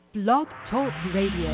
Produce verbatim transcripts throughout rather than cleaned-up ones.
Blog Talk Radio.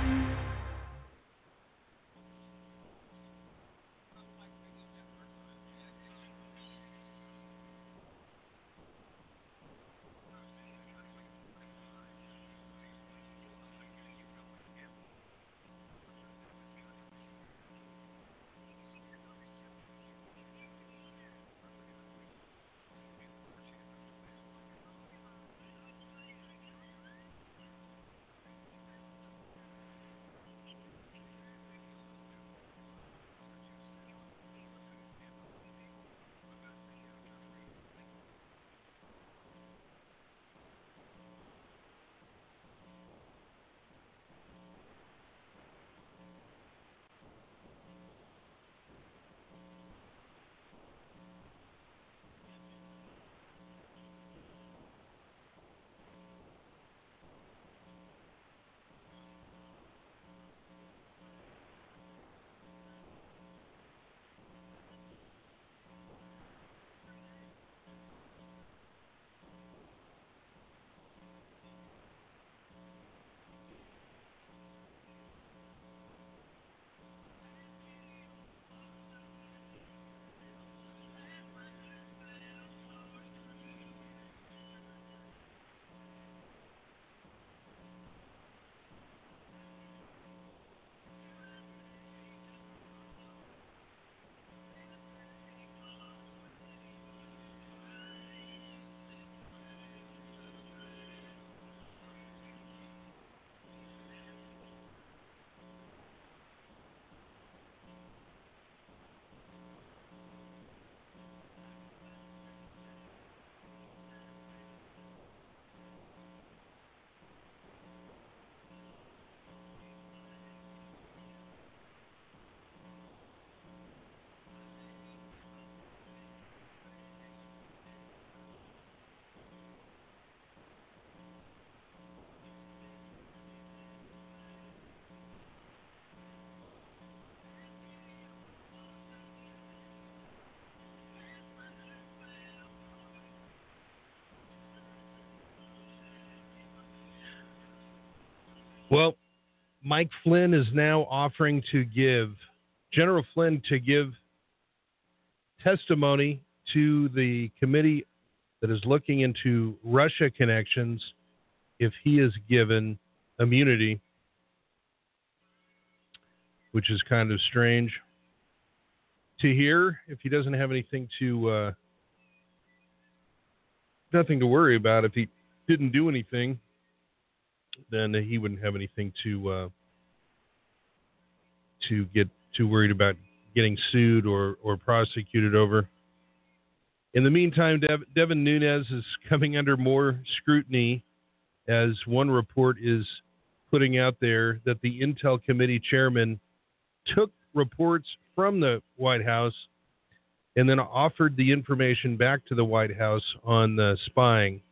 Well, Mike Flynn is now offering to give, General Flynn to give testimony to the committee that is looking into Russia connections if he is given immunity, which is kind of strange to hear. If he doesn't have anything to, uh, nothing to worry about, if he didn't do anything, then he wouldn't have anything to uh, to get too worried about getting sued or, or prosecuted over. In the meantime, Dev, Devin Nunes is coming under more scrutiny as one report is putting out there that the Intel Committee chairman took reports from the White House and then offered the information back to the White House on the spying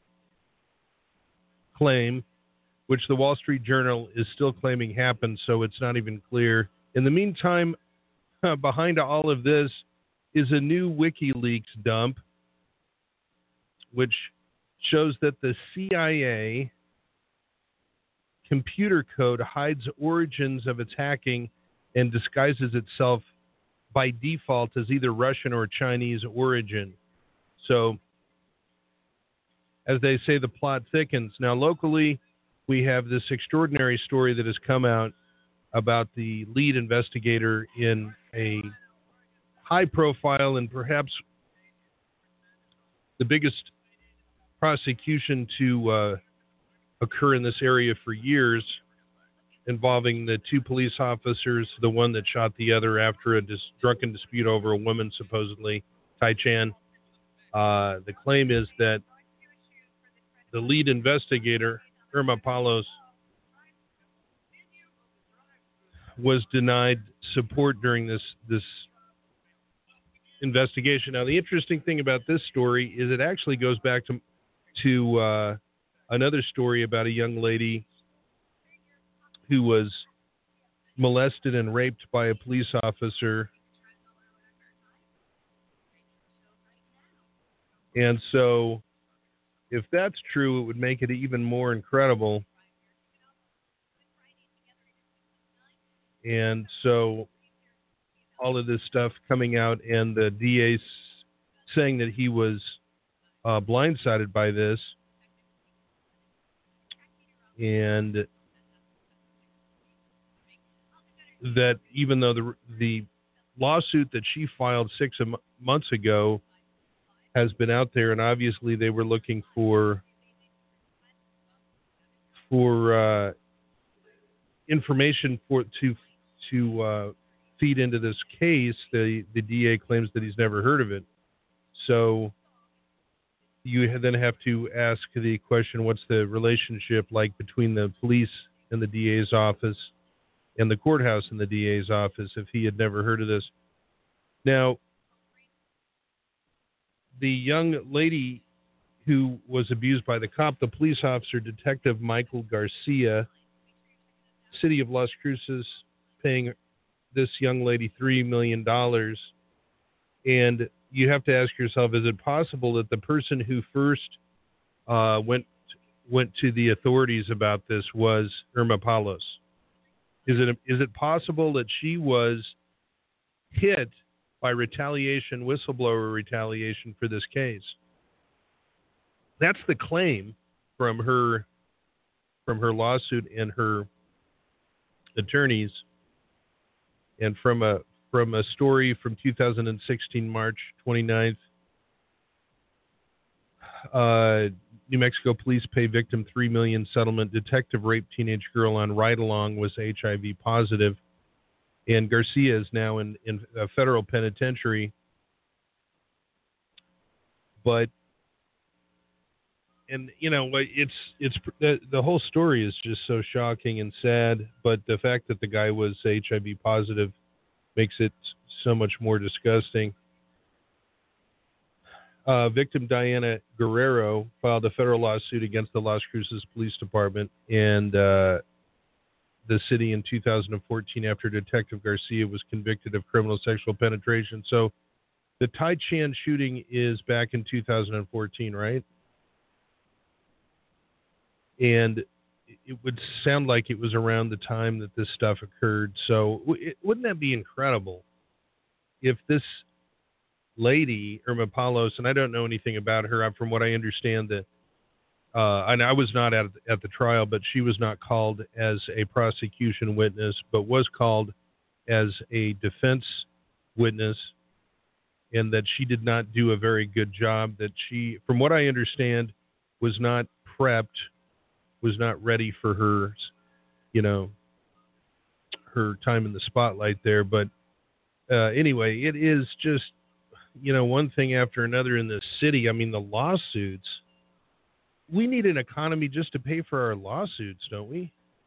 claim, which the Wall Street Journal is still claiming happened, so it's not even clear. In the meantime, uh, behind all of this is a new WikiLeaks dump, which shows that the C I A computer code hides origins of its hacking and disguises itself by default as either Russian or Chinese origin. So, as they say, the plot thickens. Now, locally, we have this extraordinary story that has come out about the lead investigator in a high-profile and perhaps the biggest prosecution to uh, occur in this area for years, involving the two police officers, the one that shot the other after a dis- drunken dispute over a woman, supposedly, Tai Chan. Uh, the claim is that the lead investigator, Irma Palos, was denied support during this this investigation. Now, the interesting thing about this story is it actually goes back to to uh, another story about a young lady who was molested and raped by a police officer. And so, if that's true, it would make it even more incredible And so all of this stuff coming out, and the D A saying that he was uh, blindsided by this, and that even though the the lawsuit that she filed six m- months ago has been out there, and obviously they were looking for for uh, information for to to uh, feed into this case. The the D A claims that he's never heard of it. So you then have to ask the question: what's the relationship like between the police and the D A's office, and the courthouse and the D A's office, if he had never heard of this? Now, the young lady who was abused by the cop, the police officer, Detective Michael Garcia, City of Las Cruces, paying this young lady three million dollars. And you have to ask yourself, is it possible that the person who first uh, went went to the authorities about this was Irma Palos? Is it is it possible that she was hit by retaliation, whistleblower retaliation for this case? That's the claim from her from her lawsuit and her attorneys, and from a from a story from two thousand sixteen, March twenty-ninth. Uh, New Mexico police pay victim three million dollars settlement. Detective raped teenage girl on ride-along was H I V positive. And Garcia is now in, in a federal penitentiary. But, and, you know, it's, it's, the, the whole story is just so shocking and sad. But the fact that the guy was H I V positive makes it so much more disgusting. Uh, victim Diana Guerrero filed a federal lawsuit against the Las Cruces Police Department and uh, the city in two thousand fourteen after Detective Garcia was convicted of criminal sexual penetration. So the Tai Chan shooting is back in two thousand fourteen, right? And it would sound like it was around the time that this stuff occurred. So it, wouldn't that be incredible if this lady, Irma Palos, and I don't know anything about her. From what I understand, that uh, and I was not at at the trial, but she was not called as a prosecution witness, but was called as a defense witness, and that she did not do a very good job. That she, from what I understand, was not prepped, was not ready for her, you know, her time in the spotlight there. But uh, anyway, it is just, you know, one thing after another in this city. I mean, the lawsuits. We need an economy just to pay for our lawsuits, don't we?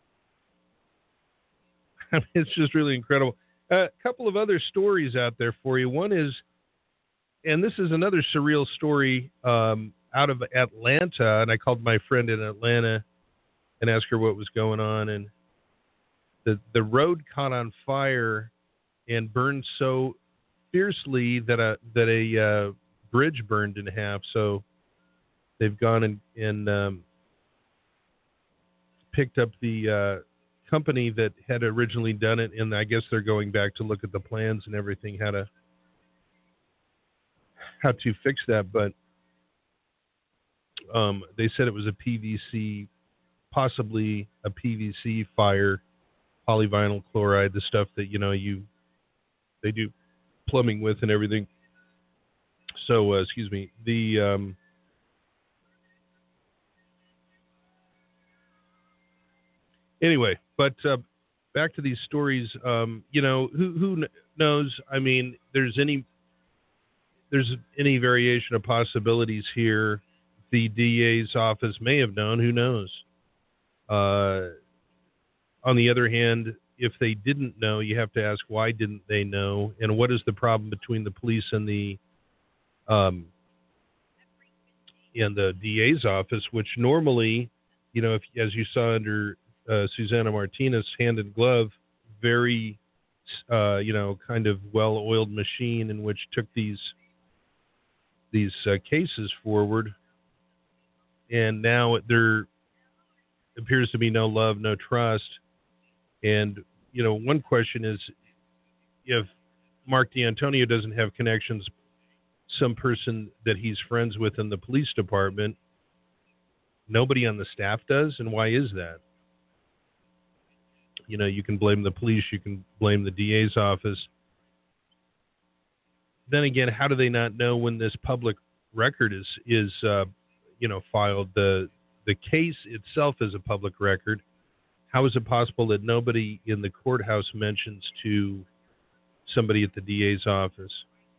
I mean, it's just really incredible. Uh, a couple of other stories out there for you. One is, and this is another surreal story um, out of Atlanta, and I called my friend in Atlanta and asked her what was going on, and the the road caught on fire and burned so fiercely that a that a uh, bridge burned in half. So they've gone and, and um, picked up the uh, company that had originally done it, and I guess they're going back to look at the plans and everything, how to how to fix that. But um, they said it was a P V C, possibly a P V C fire, polyvinyl chloride, the stuff that, you know, you they do plumbing with and everything. So, uh, excuse me, the um, anyway, but uh, back to these stories. Um, you know, who who knows? I mean, there's any there's any variation of possibilities here. The D A's office may have known. Who knows? Uh, on the other hand, if they didn't know, you have to ask, why didn't they know? And what is the problem between the police and the um, and the D A's office, which normally, you know, if, as you saw under uh, Susana Martinez, hand in glove, very, uh, you know, kind of well-oiled machine in which took these these uh, cases forward. And now there appears to be no love, no trust. And, you know, one question is if Mark D'Antonio doesn't have connections, some person that he's friends with in the police department, nobody on the staff does, and why is that? You know, you can blame the police, you can blame the D A's office. Then again, how do they not know when this public record is is uh, you know filed? The the case itself is a public record. How is it possible that nobody in the courthouse mentions to somebody at the D A's office?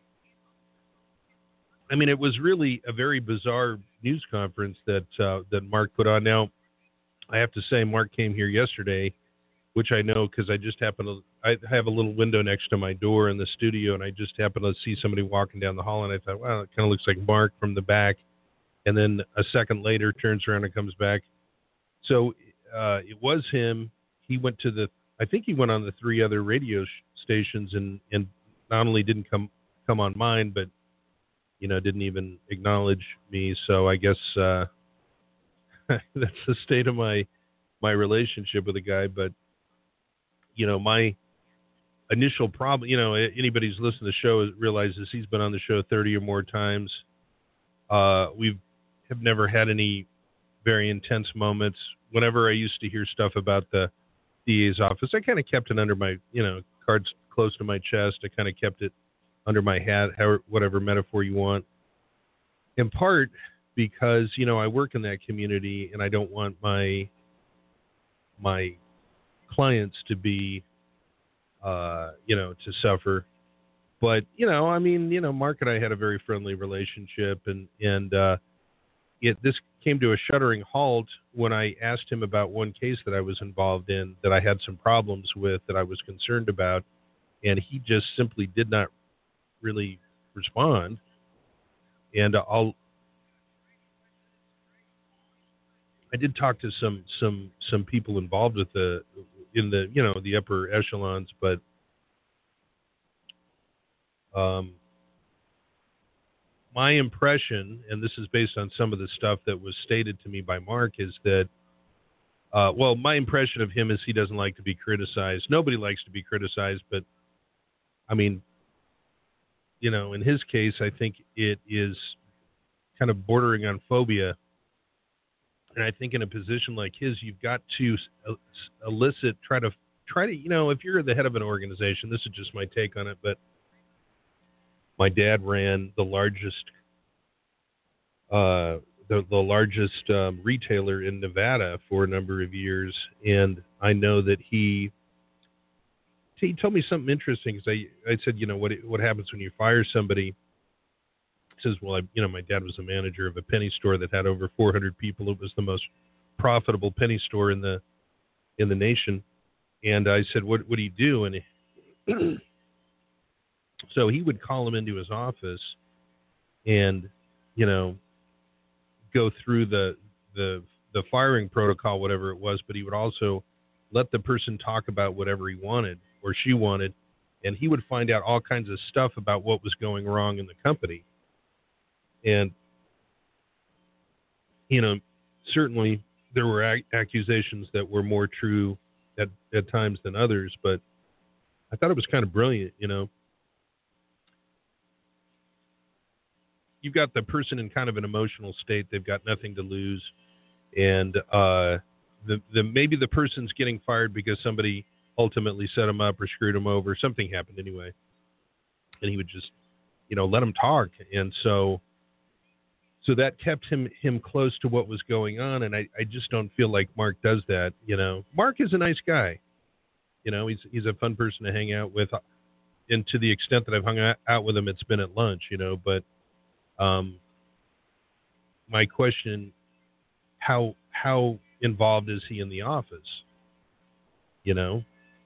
I mean, it was really a very bizarre news conference that uh, that Mark put on. Now, I have to say, Mark came here yesterday, which I know because I just happened to, I have a little window next to my door in the studio, and I just happened to see somebody walking down the hall, and I thought, wow, it kind of looks like Mark from the back. And then a second later, turns around and comes back. So uh, it was him. He went to the, I think he went on the three other radio sh- stations, and, and not only didn't come, come on mine, but, you know, didn't even acknowledge me. So I guess uh, that's the state of my, my relationship with the guy. But, you know, my initial problem, you know, anybody who's listened to the show realizes he's been on the show thirty or more times. Uh, we have never had any very intense moments. Whenever I used to hear stuff about the D A's office, I kind of kept it under my, you know, cards close to my chest. I kind of kept it under my hat, however, whatever metaphor you want. In part because, you know, I work in that community and I don't want my my clients to be, uh, you know, to suffer. But, you know, I mean, you know, Mark and I had a very friendly relationship, and, and uh, it, this came to a shuddering halt when I asked him about one case that I was involved in that I had some problems with that I was concerned about, and he just simply did not really respond. And I'll, I did talk to some, some, some people involved with the, in the, you know, the upper echelons, but um, my impression, and this is based on some of the stuff that was stated to me by Mark, is that, uh, well, my impression of him is he doesn't like to be criticized. Nobody likes to be criticized, but I mean, you know, in his case, I think it is kind of bordering on phobia. And I think in a position like his, you've got to elicit, try to, try to, you know, if you're the head of an organization, this is just my take on it, but my dad ran the largest, uh, the, the largest um, retailer in Nevada for a number of years. And I know that he, he told me something interesting because I, I said, you know, what, what happens when you fire somebody? He says, well, I, you know, my dad was a manager of a penny store that had over four hundred people. It was the most profitable penny store in the, in the nation. And I said, what, what do you do? And he, so he would call him into his office and, you know, go through the, the, the firing protocol, whatever it was, but he would also let the person talk about whatever he wanted or she wanted. And he would find out all kinds of stuff about what was going wrong in the company. And, you know, certainly there were ac- accusations that were more true at, at times than others, but I thought it was kind of brilliant, you know. You've got the person in kind of an emotional state. They've got nothing to lose. And uh, the, the maybe the person's getting fired because somebody ultimately set him up or screwed him over. Something happened anyway. And he would just, you know, let him talk. And so so that kept him, him close to what was going on. And I, I just don't feel like Mark does that, you know. Mark is a nice guy. You know, he's he's a fun person to hang out with. And to the extent that I've hung out with him, it's been at lunch, you know. But um, my question, how how involved is he in the office? You know?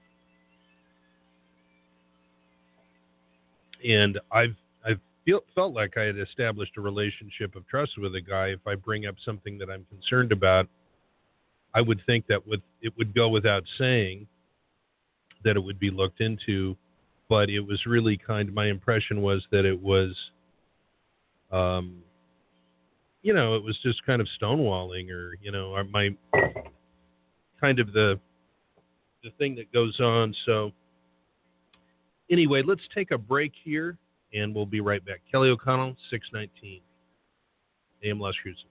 And I've I've feel, felt like I had established a relationship of trust with a guy. If I bring up something that I'm concerned about, I would think that would it would go without saying that it would be looked into. But it was really kind of, my impression was that it was, um, you know, it was just kind of stonewalling, or, you know, my kind of the the thing that goes on. So anyway, let's take a break here, and we'll be right back. Kelly O'Connell, six nineteen A M Las Cruces.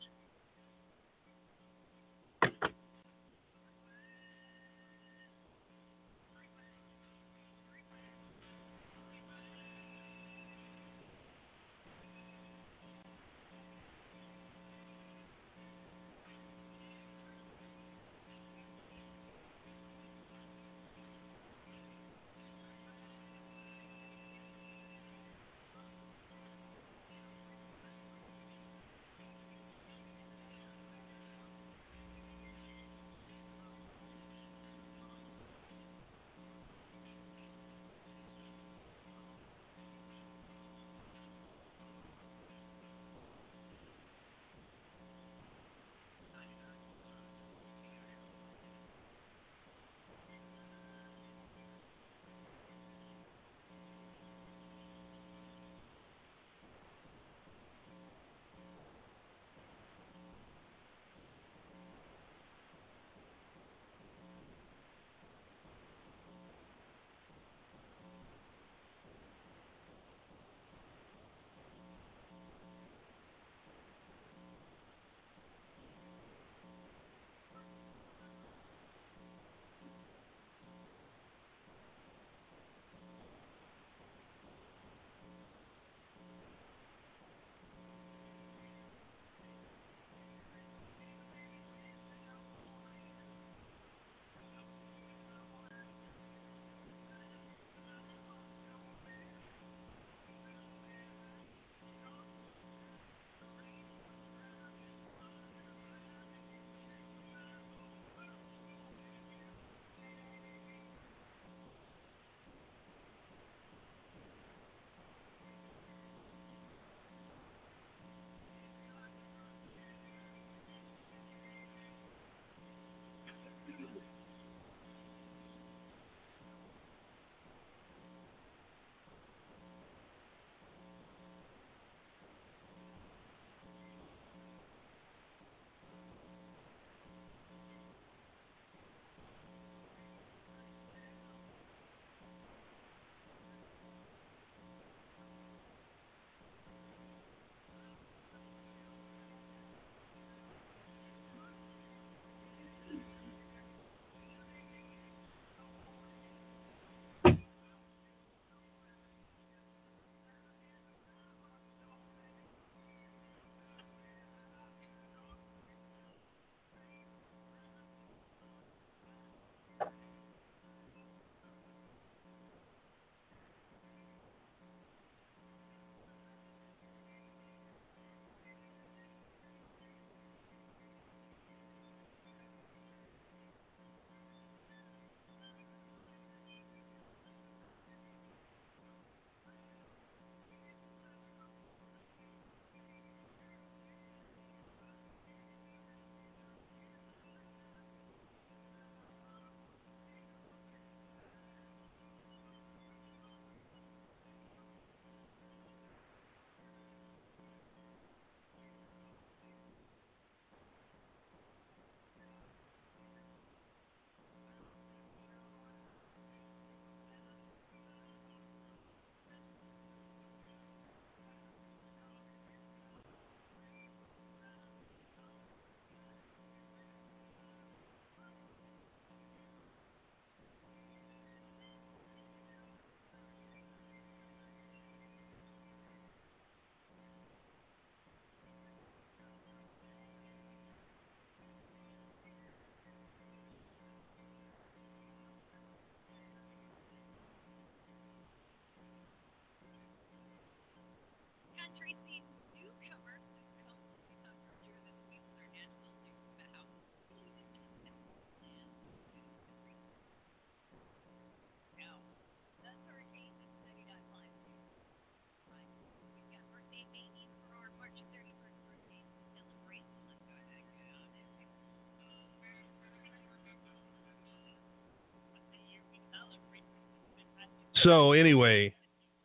So anyway,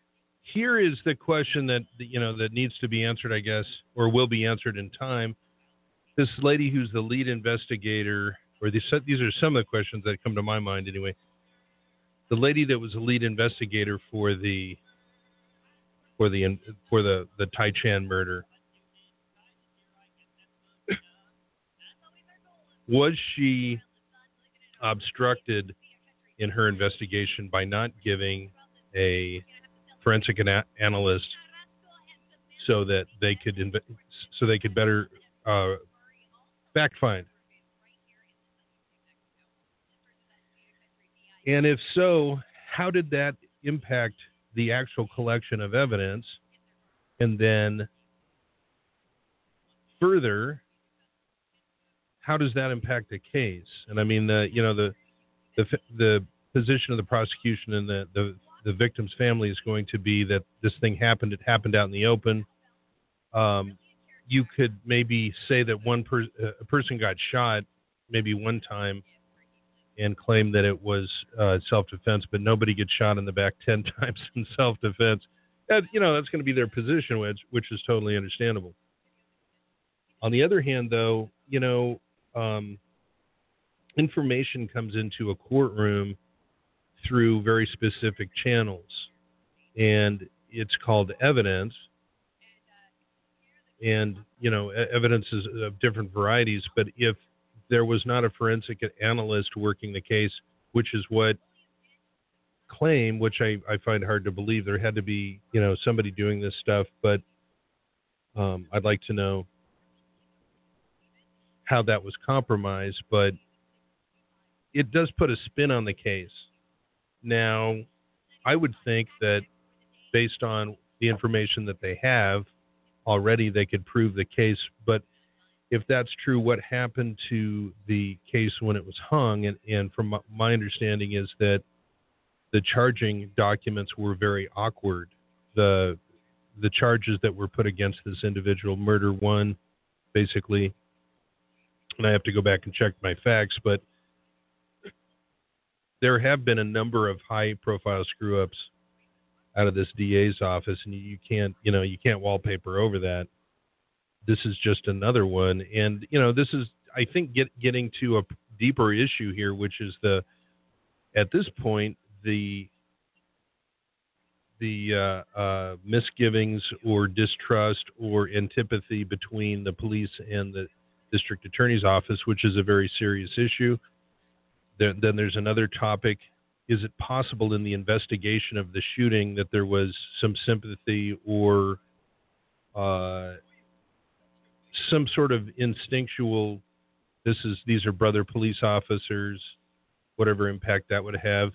here is the question that you know that needs to be answered, I guess, or will be answered in time. This lady who's the lead investigator or these these are some of the questions that come to my mind anyway. The lady that was the lead investigator for the for the for the the Tai Chan murder, was she obstructed in her investigation by not giving a forensic ana- analyst so that they could inv- so they could better uh, fact find? And if so, how did that impact the actual collection of evidence? And then further, how does that impact the case? And I mean, the you know the the the position of the prosecution and the the, the victim's family is going to be that this thing happened. It happened out in the open. Um, you could maybe say that one per, a person got shot maybe one time and claim that it was uh, self-defense, but nobody gets shot in the back ten times in self-defense. That, you know, that's going to be their position, which which is totally understandable. On the other hand, though, you know, um, information comes into a courtroom through very specific channels, and it's called evidence. And, you know, evidence is of different varieties, but if there was not a forensic analyst working the case, which is what claim, which I, I find hard to believe, there had to be, you know, somebody doing this stuff, but um, I'd like to know how that was compromised, but it does put a spin on the case. Now, I would think that based on the information that they have already, they could prove the case, but if that's true, what happened to the case when it was hung? And, and from my understanding is that the charging documents were very awkward. The the charges that were put against this individual, murder one, basically, and I have to go back and check my facts, but there have been a number of high-profile screw-ups out of this D A's office, and you can't, you know, you can't wallpaper over that. This is just another one. And, you know, this is, I think, get, getting to a deeper issue here, which is the, at this point, the the uh, uh, misgivings or distrust or antipathy between the police and the district attorney's office, which is a very serious issue. Then, then there's another topic. Is it possible in the investigation of the shooting that there was some sympathy or uh, some sort of instinctual, this is, these are brother police officers, whatever impact that would have,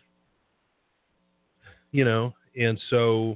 you know, and so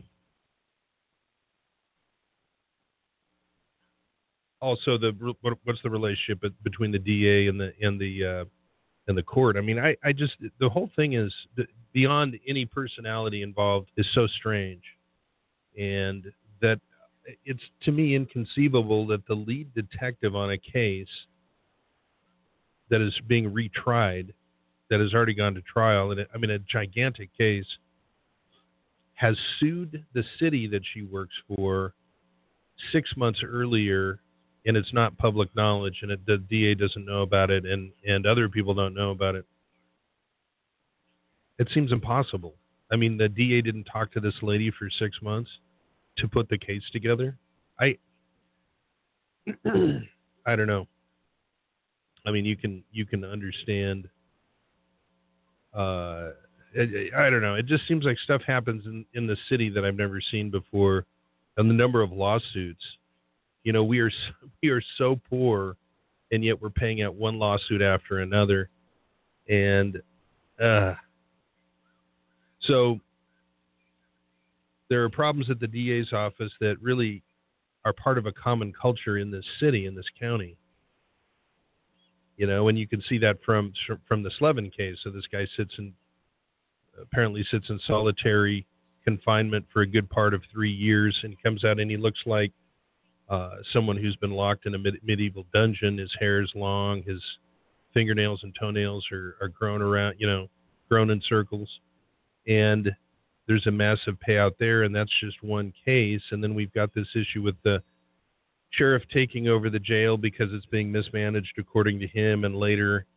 also the, what, what's the relationship between the D A and the, and the, uh, and the court? I mean, I, I just, the whole thing is beyond any personality involved is so strange, and that it's, to me, inconceivable that the lead detective on a case that is being retried, that has already gone to trial, and it, I mean, a gigantic case, has sued the city that she works for six months earlier, and it's not public knowledge, and it, the D A doesn't know about it, and, and other people don't know about it. It seems impossible. I mean, the D A didn't talk to this lady for six months to put the case together. I, I don't know. I mean, you can you can understand. Uh, I, I don't know. It just seems like stuff happens in, in the city that I've never seen before, and the number of lawsuits. You know, we are we are so poor, and yet we're paying out one lawsuit after another, and uh, so there are problems at the D A's office that really are part of a common culture in this city, in this county. You know, and you can see that from from the Slevin case. So this guy sits in, apparently sits in solitary confinement for a good part of three years, and comes out and he looks like uh, someone who's been locked in a mid- medieval dungeon. His hair is long, his fingernails and toenails are, are grown around, you know, grown in circles, and there's a massive payout there, and that's just one case. And then we've got this issue with the sheriff taking over the jail because it's being mismanaged according to him, and later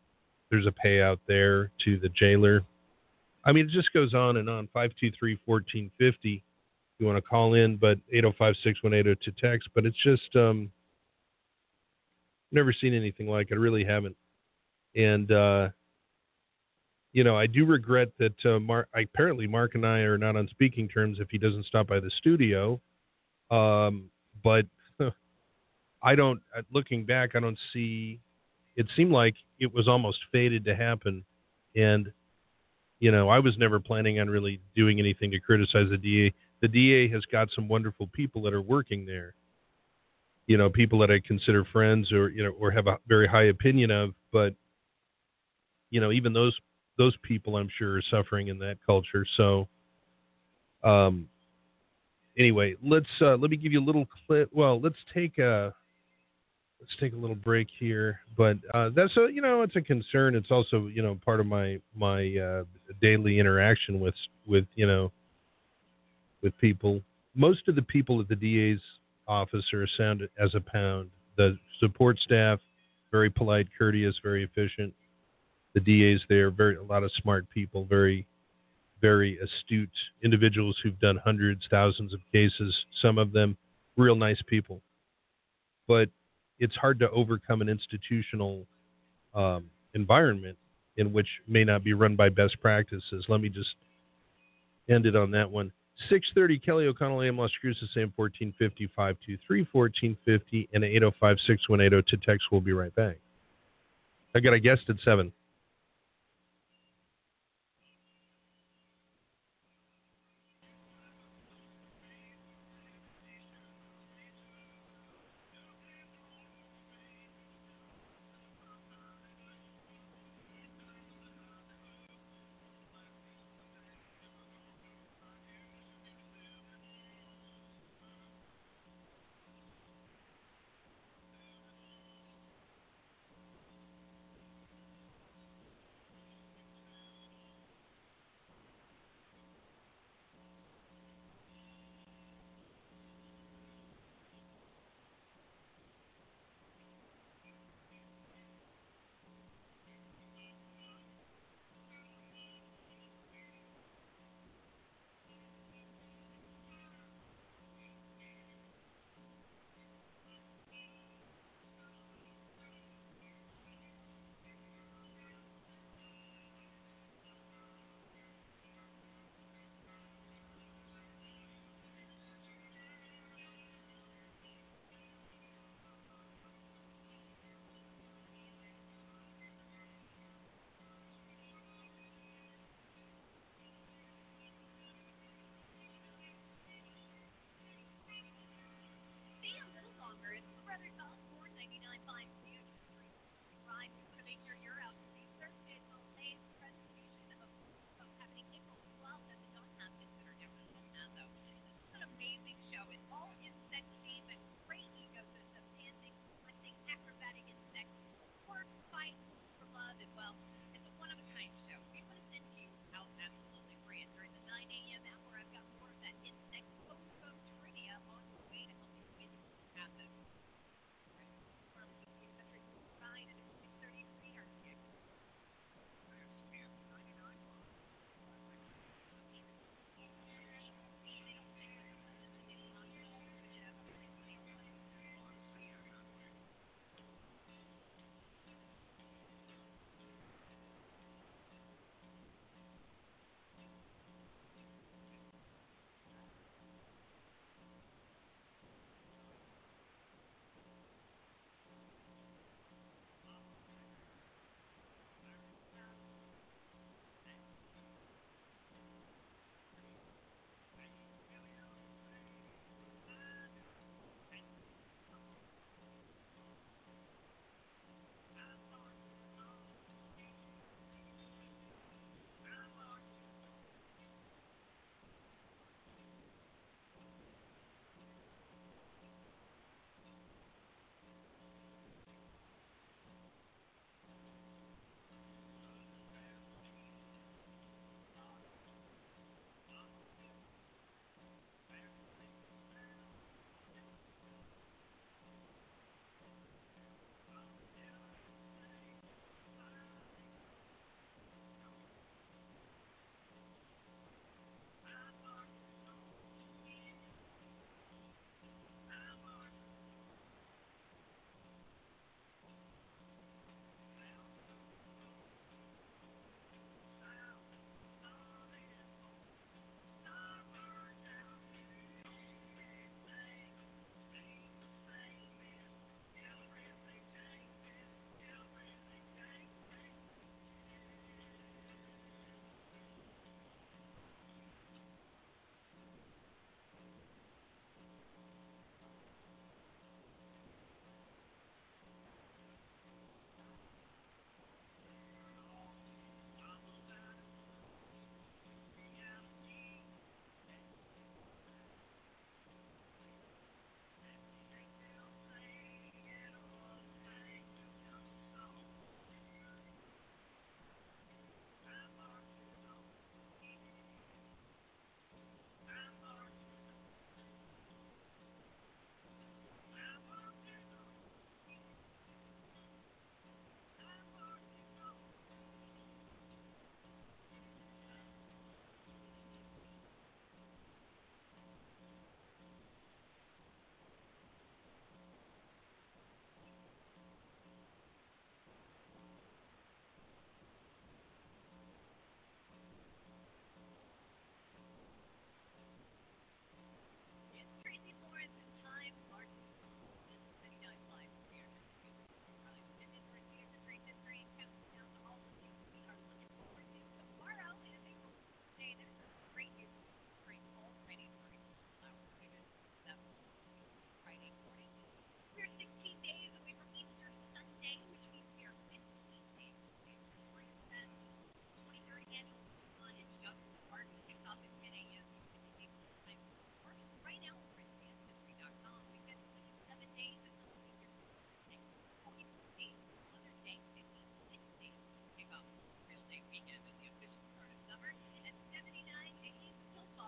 there's a payout there to the jailer. I mean, it just goes on and on. five two three, one four five zero you want to call in, but eight oh five, six one eight oh to text. But it's just, um, never seen anything like it. I really haven't. And, uh, you know, I do regret that uh, Mark, apparently Mark and I are not on speaking terms if he doesn't stop by the studio. Um, but I don't, looking back, I don't see, it seemed like it was almost fated to happen. And, you know, I was never planning on really doing anything to criticize the D A. The D A has got some wonderful people that are working there. You know, people that I consider friends or, you know, or have a very high opinion of. But, you know, even those those people, I'm sure, are suffering in that culture. So, um, anyway, let's uh, let me give you a little clip. Well, let's take a let's take a little break here. But uh, that's a you know, it's a concern. It's also, you know, part of my my uh, daily interaction with with you know. with people. Most of the people at the D A's office are sound as a pound. The support staff, very polite, courteous, very efficient. The D A's there, very a lot of smart people, very, very astute individuals who've done hundreds, thousands of cases. Some of them real nice people. But it's hard to overcome an institutional um, environment in which may not be run by best practices. Let me just end it on that one. six thirty, Kelly O'Connell, A M Las Cruces, Sam fourteen fifty, five two three, fourteen fifty, and eight oh five, six one eight oh to text. We'll be right back. I got a guest at seven.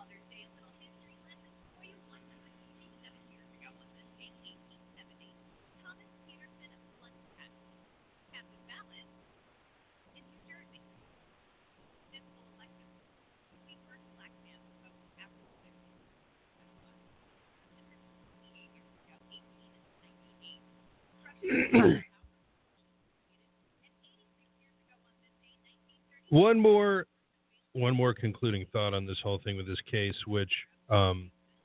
One more, one more concluding thought on this whole thing with this case, which um,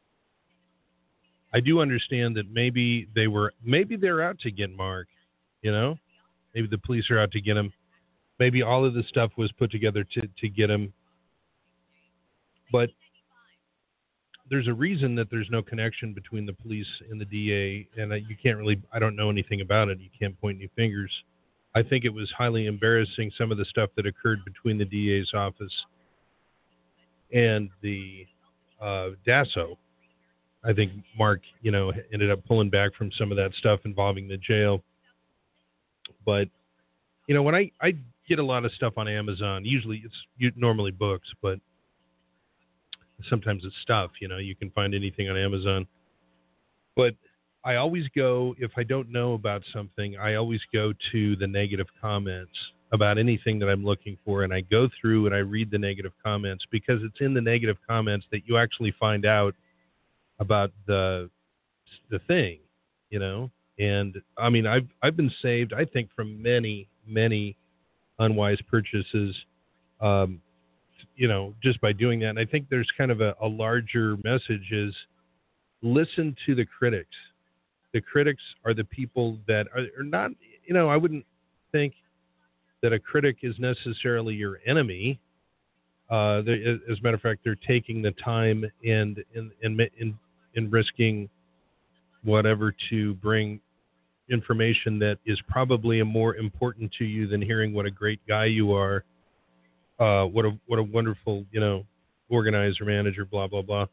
I do understand that maybe they were, maybe they're out to get Mark. You know, maybe the police are out to get him. Maybe all of this stuff was put together to to get him. But there's a reason that there's no connection between the police and the D A, and you can't really, I don't know anything about it. You can't point any fingers. I think it was highly embarrassing, some of the stuff that occurred between the D A's office and the uh, D A S O. I think Mark, you know, ended up pulling back from some of that stuff involving the jail. But, you know, when I, I get a lot of stuff on Amazon, usually it's normally books, but sometimes it's stuff, you know, you can find anything on Amazon. But I always go, if I don't know about something, I always go to the negative comments about anything that I'm looking for. And I go through and I read the negative comments, because it's in the negative comments that you actually find out about the the thing, you know. And I mean, I've I've been saved, I think, from many, many unwise purchases, um, you know, just by doing that. And I think there's kind of a, a larger message is listen to the critics. The critics are the people that are, are not, you know, I wouldn't think that a critic is necessarily your enemy. Uh, they, as a matter of fact, they're taking the time and and and, and, and risking whatever to bring information that is probably more important to you than hearing what a great guy you are, uh, what a what a wonderful, you know, organizer, manager, blah blah blah.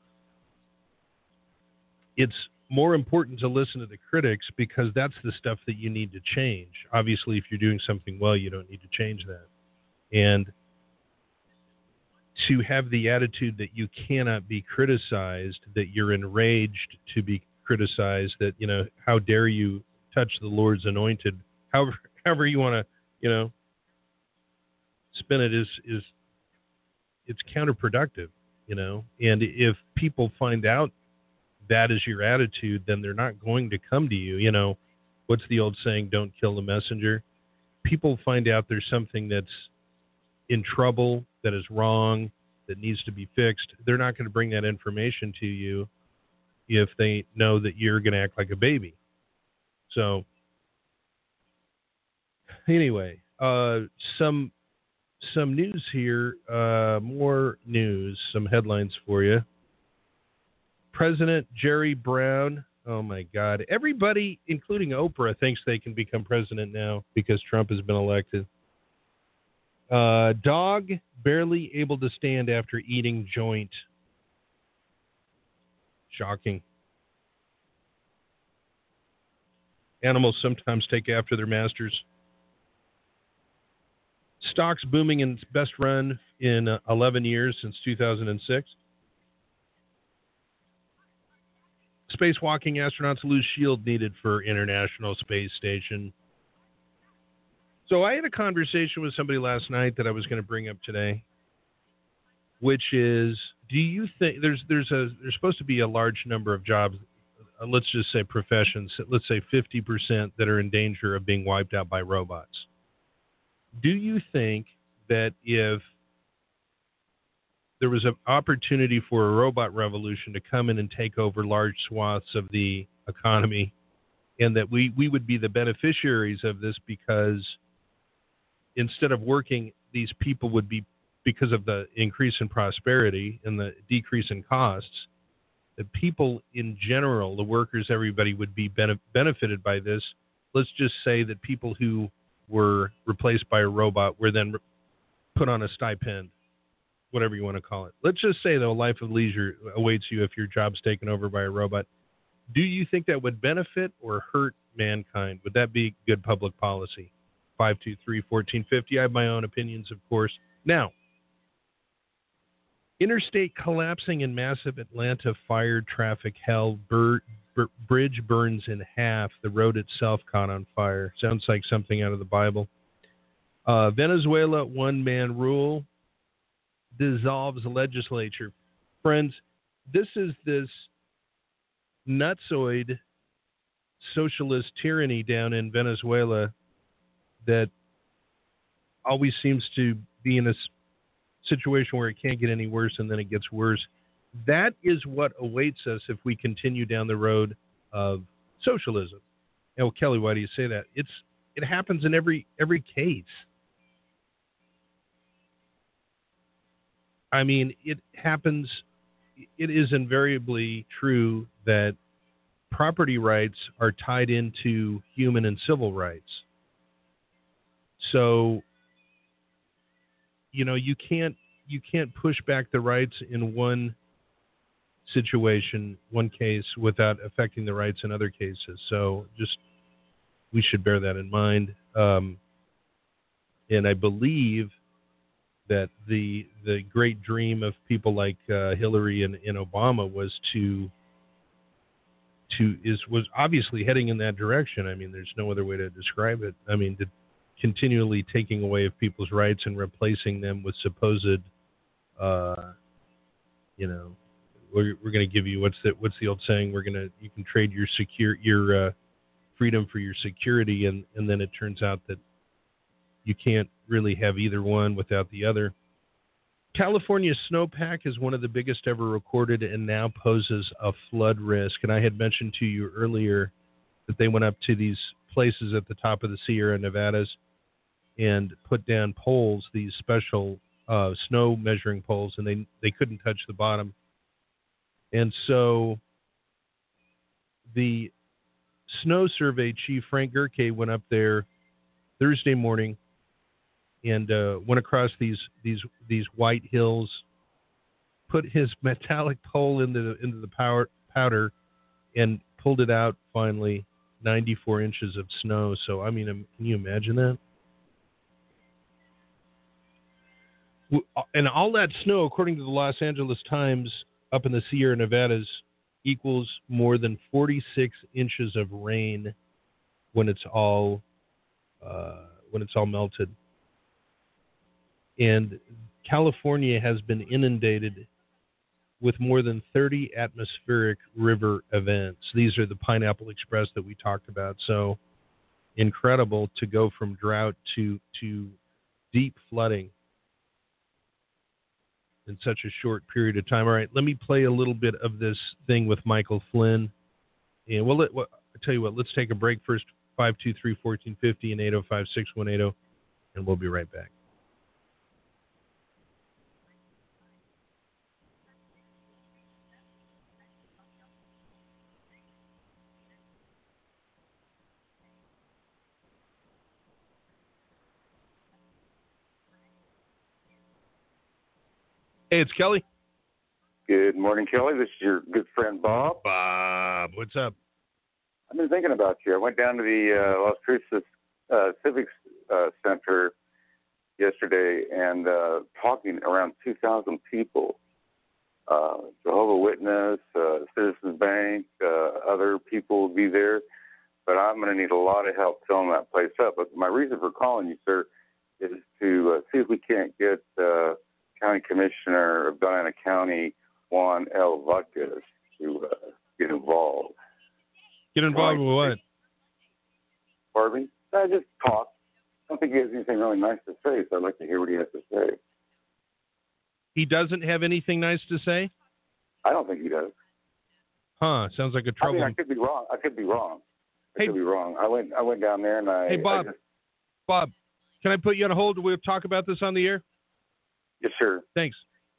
It's more important to listen to the critics, because that's the stuff that you need to change. Obviously, if you're doing something well, you don't need to change that. And to have the attitude that you cannot be criticized, that you're enraged to be criticized, that, you know, how dare you touch the Lord's anointed, however, however you want to, you know, spin it, is, is it's counterproductive, you know. And if people find out that is your attitude, then they're not going to come to you. You know, what's the old saying, don't kill the messenger? People find out there's something that's in trouble, that is wrong, that needs to be fixed. They're not going to bring that information to you if they know that you're going to act like a baby. So anyway, uh, some some news here, uh, more news, some headlines for you. President Jerry Brown, oh my God, everybody, including Oprah, thinks they can become president now because Trump has been elected. Uh, dog barely able to stand after eating joint. Shocking. Animals sometimes take after their masters. Stocks booming in its best run in uh, eleven years since two thousand six. Spacewalking astronauts lose shield needed for International Space Station. So I had a conversation with somebody last night that I was going to bring up today, which is, do you think there's there's a there's supposed to be a large number of jobs, uh, let's just say professions, let's say fifty percent that are in danger of being wiped out by robots. Do you think that if there was an opportunity for a robot revolution to come in and take over large swaths of the economy, and that we, we would be the beneficiaries of this, because instead of working, these people would be, because of the increase in prosperity and the decrease in costs, that people in general, the workers, everybody would be bene- benefited by this. Let's just say that people who were replaced by a robot were then re- put on a stipend, whatever you want to call it. Let's just say, though, a life of leisure awaits you if your job's taken over by a robot. Do you think that would benefit or hurt mankind? Would that be good public policy? five two three, one four five zero. I have my own opinions, of course. Now, Interstate collapsing in massive Atlanta fire traffic hell. Bur- bur- bridge burns in half. The road itself caught on fire. Sounds like something out of the Bible. Uh, Venezuela one-man rule dissolves legislature. Friends, this is this nutsoid socialist tyranny down in Venezuela that always seems to be in a situation where it can't get any worse and then it gets worse. That is what awaits us if we continue down the road of socialism. Oh, Kelly, why do you say that? It's it happens in every every case. I mean, it happens. It is invariably true that property rights are tied into human and civil rights. So, you know, you can't you can't push back the rights in one situation, one case, without affecting the rights in other cases. So, just we should bear that in mind. Um, and I believe that the the great dream of people like uh, Hillary and, and Obama was to to is was obviously heading in that direction. I mean, there's no other way to describe it. I mean, to continually taking away of people's rights and replacing them with supposed, uh, you know, we're we're going to give you what's the what's the old saying? We're gonna you can trade your secure your uh, freedom for your security, and and then it turns out that you can't really have either one without the other. California's snowpack is one of the biggest ever recorded and now poses a flood risk. And I had mentioned to you earlier that they went up to these places at the top of the Sierra Nevadas and put down poles, these special uh, snow measuring poles, and they, they couldn't touch the bottom. And so the snow survey chief, Frank Gerke, went up there Thursday morning and uh, went across these these these white hills, put his metallic pole into the, into the power, powder, and pulled it out finally, ninety-four inches of snow. So, I mean, can you imagine that? And all that snow, according to the Los Angeles Times, up in the Sierra Nevadas, equals more than forty-six inches of rain when it's all uh, when it's all melted. And California has been inundated with more than thirty atmospheric river events. These are the Pineapple Express that we talked about. So incredible to go from drought to to deep flooding in such a short period of time. All right, let me play a little bit of this thing with Michael Flynn. And we'll let, well, I'll tell you what, let's take a break first, five two three, one four five zero and eight oh five, six one eight zero, and we'll be right back. Hey, it's Kelly. Good morning, Kelly. This is your good friend, Bob. Bob, what's up? I've been thinking about you. I went down to the uh, Las Cruces uh, Civics uh, Center yesterday and uh, talking around two thousand people. Uh, Jehovah's Witness, uh, Citizens Bank, uh, other people will be there. But I'm going to need a lot of help filling that place up. But my reason for calling you, sir, is to uh, see if we can't get uh, County Commissioner of Diana County, Juan L. Vazquez, to uh, get involved. Get involved with what? Pardon me? I just talk. I don't think he has anything really nice to say, so I'd like to hear what he has to say. He doesn't have anything nice to say? I don't think he does. Huh, sounds like a trouble. I mean, I could be wrong. I could be wrong. I hey, could be wrong. I went I went down there and I... Hey, Bob. I just... Bob, can I put you on hold? We'll talk about this on the air? Yes, sir. Thanks.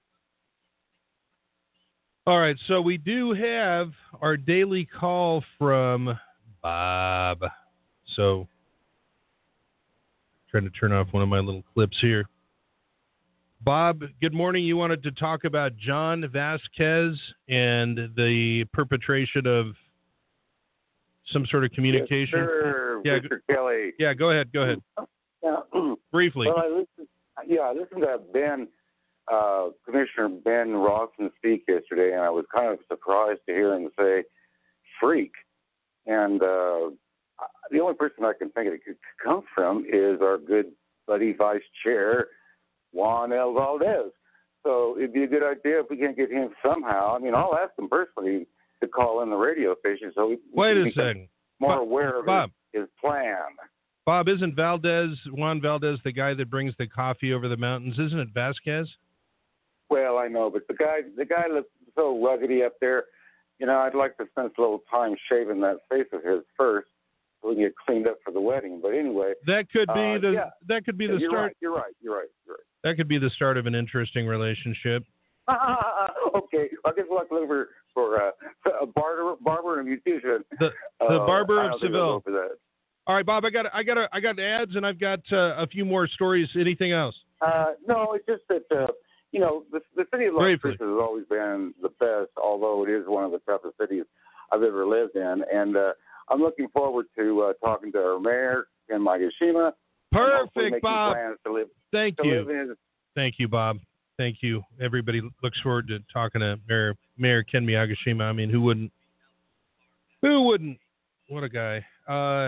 All right, so we do have our daily call from Bob. So, trying to turn off one of my little clips here. Bob, good morning. You wanted to talk about John Vazquez and the perpetration of some sort of communication? Yes, sir, yeah, Mister Kelly. Yeah, go ahead. Go ahead. Yeah. Briefly. Well, I listened, yeah, I listened to Ben uh, Commissioner Ben Rawson speak yesterday, and I was kind of surprised to hear him say freak. And uh, the only person I can think it could come from is our good buddy Vice Chair, Juan L. Valdez. So it'd be a good idea if we can get him somehow. I mean, I'll ask him personally to call in the radio station so we Wait can a second. more Bob, aware of Bob. His, his plan. Bob, isn't Valdez, Juan Valdez, the guy that brings the coffee over the mountains? Isn't it Vasquez? Well, I know, but the guy the guy looks so ruggedy up there. You know, I'd like to spend a little time shaving that face of his first so we can get cleaned up for the wedding. But anyway. That could be uh, the yeah. that could be the you're start. Right, you're right. You're right. You're right. That could be the start of an interesting relationship. Okay, I guess we'll have to look for, for uh, a barber, barber and a musician. The the uh, barber I of don't think Seville. I'll go for that. All right, Bob. I got I got a, I got ads and I've got uh, a few more stories. Anything else? Uh, no, it's just that uh, you know the the city of Las Briefly. Cruces has always been the best, although it is one of the toughest cities I've ever lived in, and uh, I'm looking forward to uh, talking to our mayor Ken Magashima. Perfect, Bob. Plans to live, Thank to you. live in his, Thank you, Bob. Thank you. Everybody looks forward to talking to Mayor, Mayor Ken Miyagishima. I mean, who wouldn't? Who wouldn't? What a guy. Uh,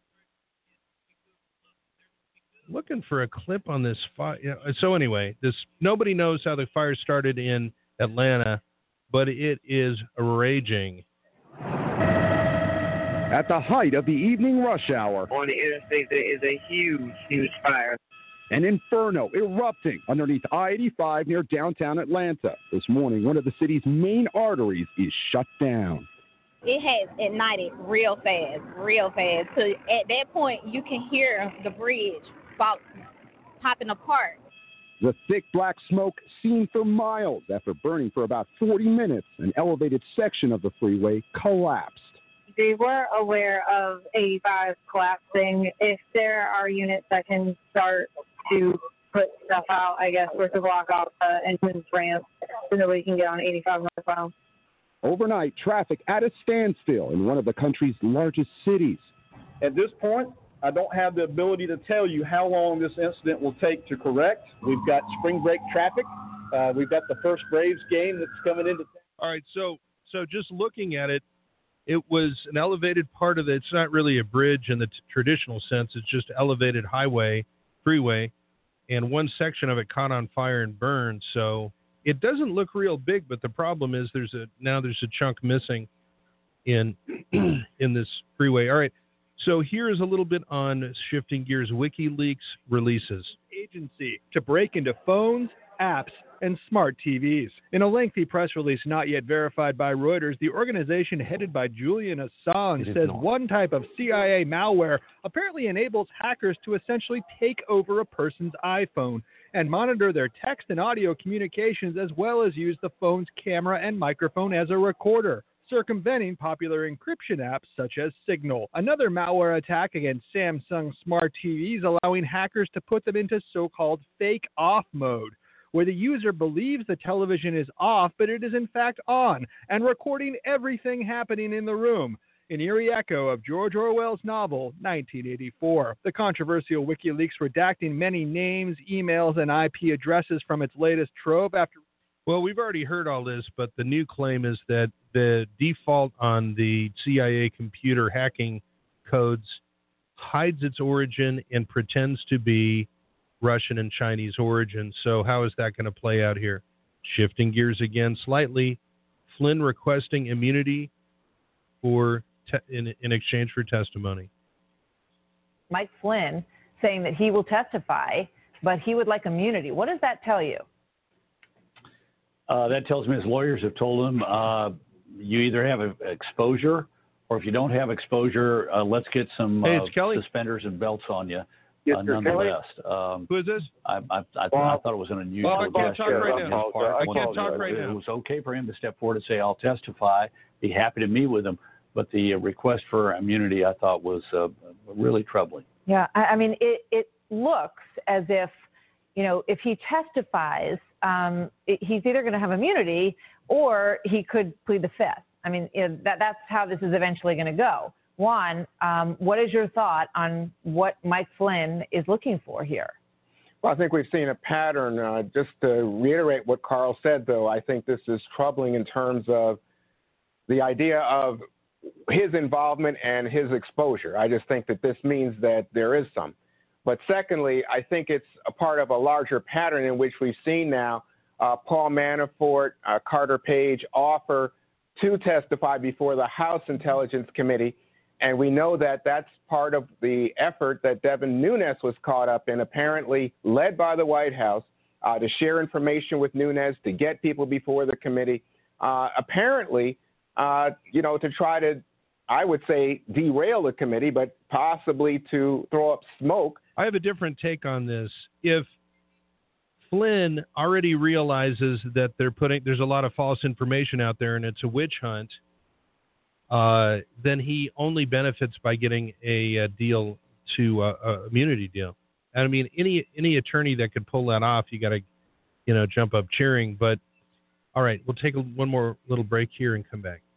looking for a clip on this fire. So anyway, this nobody knows how the fire started in Atlanta, but it is raging. At the height of the evening rush hour, on the interstate, there is a huge, huge fire. an inferno erupting underneath I eighty-five near downtown Atlanta. This morning, one of the city's main arteries is shut down. It has ignited real fast, real fast. So at that point, you can hear the bridge about popping apart. The thick black smoke seen for miles after burning for about forty minutes, an elevated section of the freeway collapsed. They were aware of eighty-five collapsing. If there are units that can start to put stuff out, I guess, or to block off the entrance ramp so nobody can get on eighty-five northbound. Overnight, traffic at a standstill in one of the country's largest cities. At this point, I don't have the ability to tell you how long this incident will take to correct. We've got spring break traffic. Uh, we've got the first Braves game that's coming into town. All right, so so just looking at it, it was an elevated part of it. It's not really a bridge in the t- traditional sense. It's just elevated highway, freeway, and one section of it caught on fire and burned. So it doesn't look real big, but the problem is there's a now there's a chunk missing in in this freeway. All right, so here is a little bit on shifting gears. WikiLeaks releases. Agency to break into phones, apps, and smart T Vs. In a lengthy press release not yet verified by Reuters, the organization headed by Julian Assange says not. one type of C I A malware apparently enables hackers to essentially take over a person's iPhone and monitor their text and audio communications, as well as use the phone's camera and microphone as a recorder, circumventing popular encryption apps such as Signal. Another malware attack against Samsung smart T Vs, allowing hackers to put them into so-called fake off mode, where the user believes the television is off, but it is in fact on, and recording everything happening in the room. An eerie echo of George Orwell's novel, nineteen eighty-four. The controversial WikiLeaks redacting many names, emails, and I P addresses from its latest trove after... Well, we've already heard all this, but the new claim is that the default on the C I A computer hacking codes hides its origin and pretends to be Russian and Chinese origin. So how is that going to play out here? Shifting gears again slightly, Flynn requesting immunity for te- in, in exchange for testimony. Mike Flynn saying that he will testify, but he would like immunity. What does that tell you? Uh, that tells me his lawyers have told him uh, you either have a, exposure, or if you don't have exposure, uh, let's get some Hey, uh, it's Kelly. suspenders and belts on you. Yes, uh, sir, nonetheless, um, Who is this? I, I, I, I Bob. thought it was an unusual Bob, I can't gesture talk right on his now. part. I when can't it- talk right it, now. It was okay for him to step forward and say, "I'll testify." Be happy to meet with him, but the uh, request for immunity, I thought, was uh, really troubling. Yeah, I, I mean, it, it looks as if, you know, if he testifies, um, it, he's either going to have immunity or he could plead the fifth. I mean, you know, that, that's how this is eventually going to go. Juan, um, what is your thought on what Mike Flynn is looking for here? Well, I think we've seen a pattern. Uh, just to reiterate what Carl said, though, I think this is troubling in terms of the idea of his involvement and his exposure. I just think that this means that there is some. But secondly, I think it's a part of a larger pattern in which we've seen now uh, Paul Manafort, uh, Carter Page offer to testify before the House Intelligence Committee. And we know that that's part of the effort that Devin Nunes was caught up in, apparently led by the White House, uh, to share information with Nunes, to get people before the committee, uh, apparently, uh, you know, to try to, I would say, derail the committee, but possibly to throw up smoke. I have a different take on this. If Flynn already realizes that they're putting, there's a lot of false information out there and it's a witch hunt, uh, then he only benefits by getting a, a deal to uh, a immunity deal. And I mean, any any attorney that could pull that off, you got to, you know, jump up cheering. But all right, we'll take a, one more little break here and come back.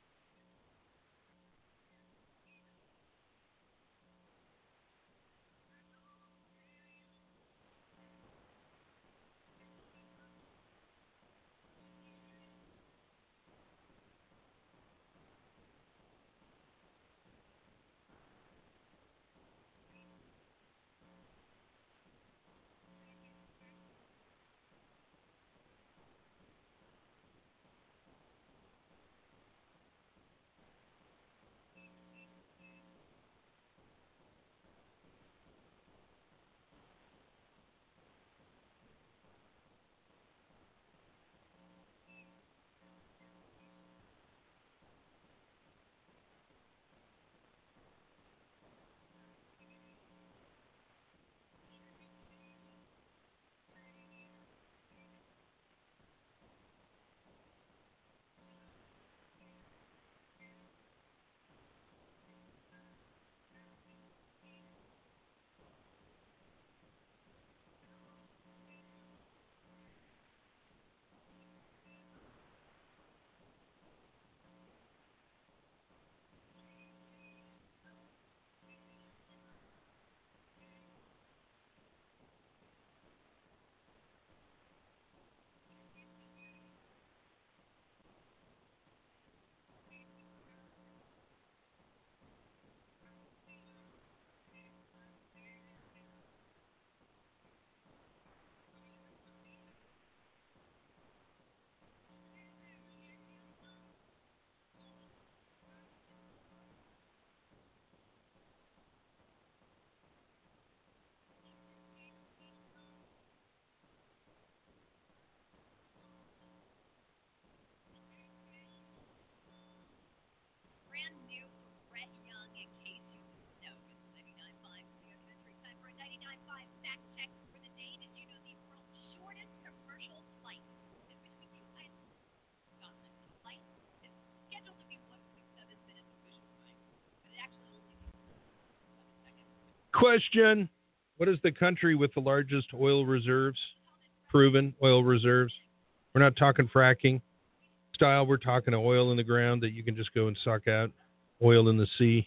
Question: what is the country with the largest oil reserves, proven oil reserves? We're not talking fracking style. We're talking oil in the ground that you can just go and suck out. Oil in the sea.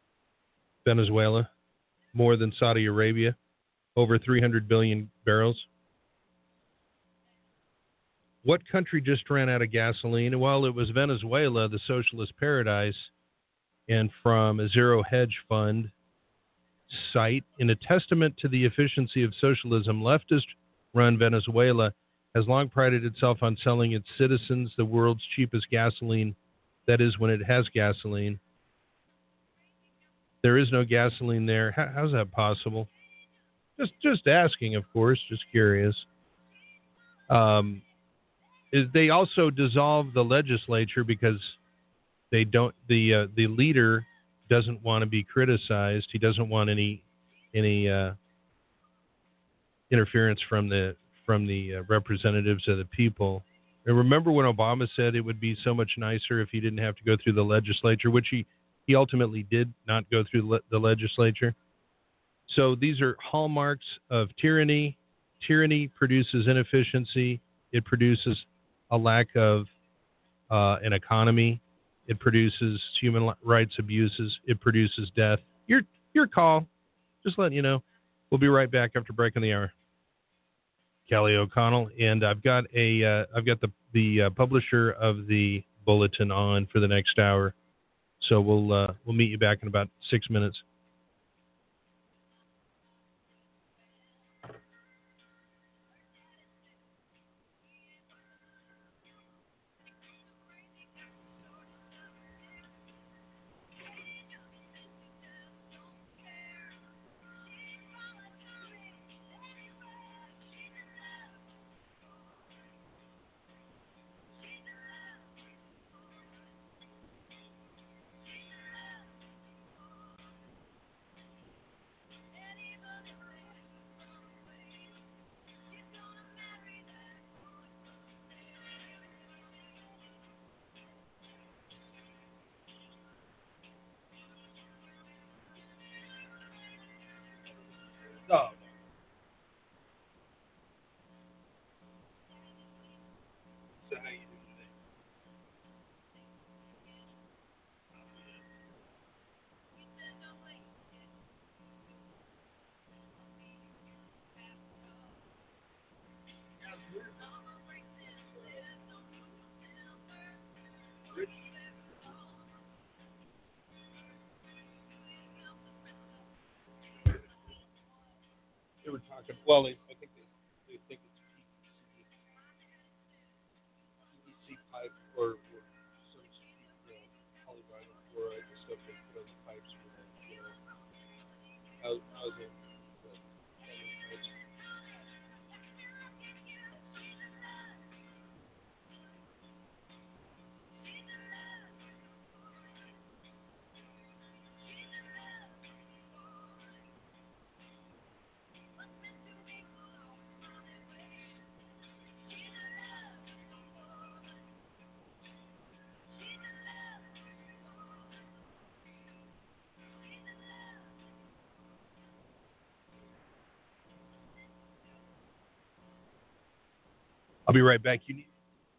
Venezuela, more than Saudi Arabia, over three hundred billion barrels. What country just ran out of gasoline? Well, it was Venezuela, the socialist paradise, and from a zero hedge fund site, in a testament to the efficiency of socialism, leftist-run Venezuela has long prided itself on selling its citizens the world's cheapest gasoline, that is, when it has gasoline. There is no gasoline there. How, how's that possible? Just just asking, of course, just curious. Um, is they also dissolved the legislature because they don't, the uh, the leader doesn't want to be criticized. He doesn't want any any uh, interference from the from the uh, representatives of the people. And remember when Obama said it would be so much nicer if he didn't have to go through the legislature, which he, he ultimately did not go through le- the legislature. So these are hallmarks of tyranny. Tyranny produces inefficiency. It produces a lack of uh, an economy. It produces human rights abuses. It produces death. Your your call. Just letting you know. We'll be right back after breaking the hour. Callie O'Connell, and I've got a uh, I've got the the uh, publisher of the bulletin on for the next hour. So we'll uh, we'll meet you back in about six minutes. Oh. So how you doing today? They were talking. Well, they, I think they, they think it's P V C pipe or, or some you know, polyvinyl chloride and stuff they put on the pipes for that. You know, how, how's it? I'll be right back. You need.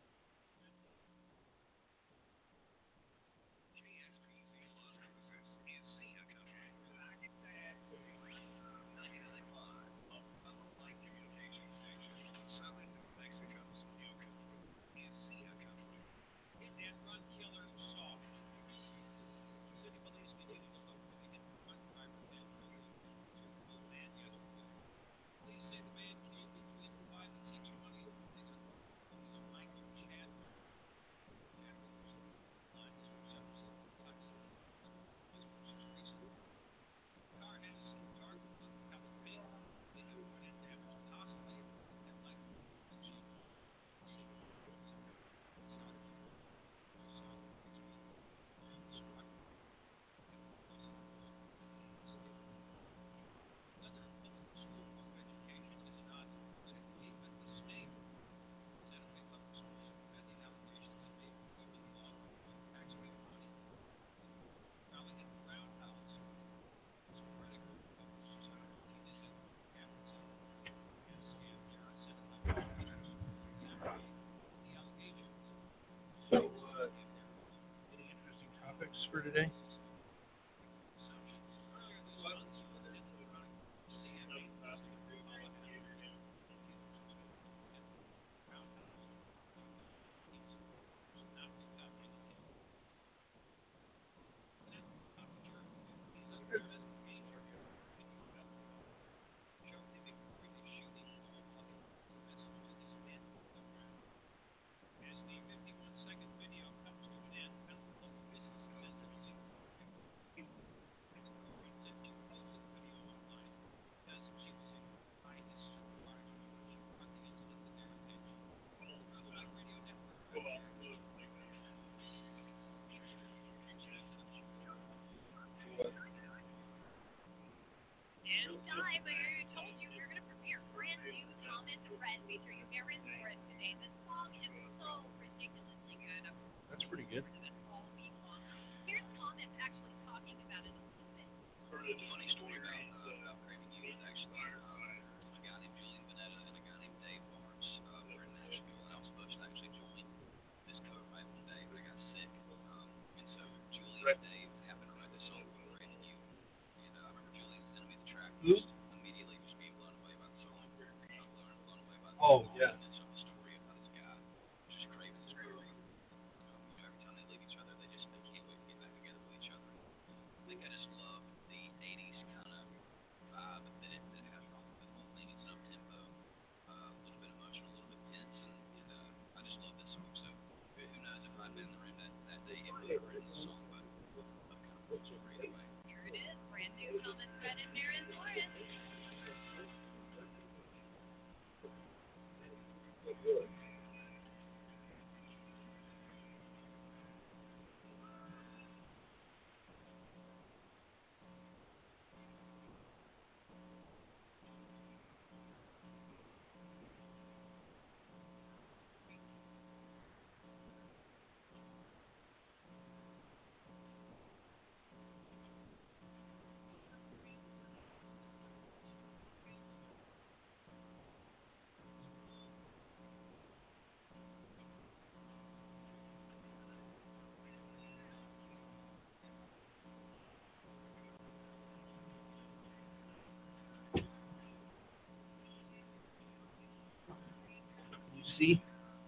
So, uh, any interesting topics for today? That's pretty good. Here's Thomas actually talking about it a little bit. Sort of a funny story about, uh, about Craving You is actually uh, a guy named Julian Vanetta and a guy named Dave Barnes uh, were in Nashville, and I was supposed to actually join this coat right one day, but I got sick. Um, and so Julian and Dave happened to write this song called Craving You. And uh, I remember Julian sending me the track. Just immediately just being blown away by the song. Blown, blown away by Oh, yeah. See?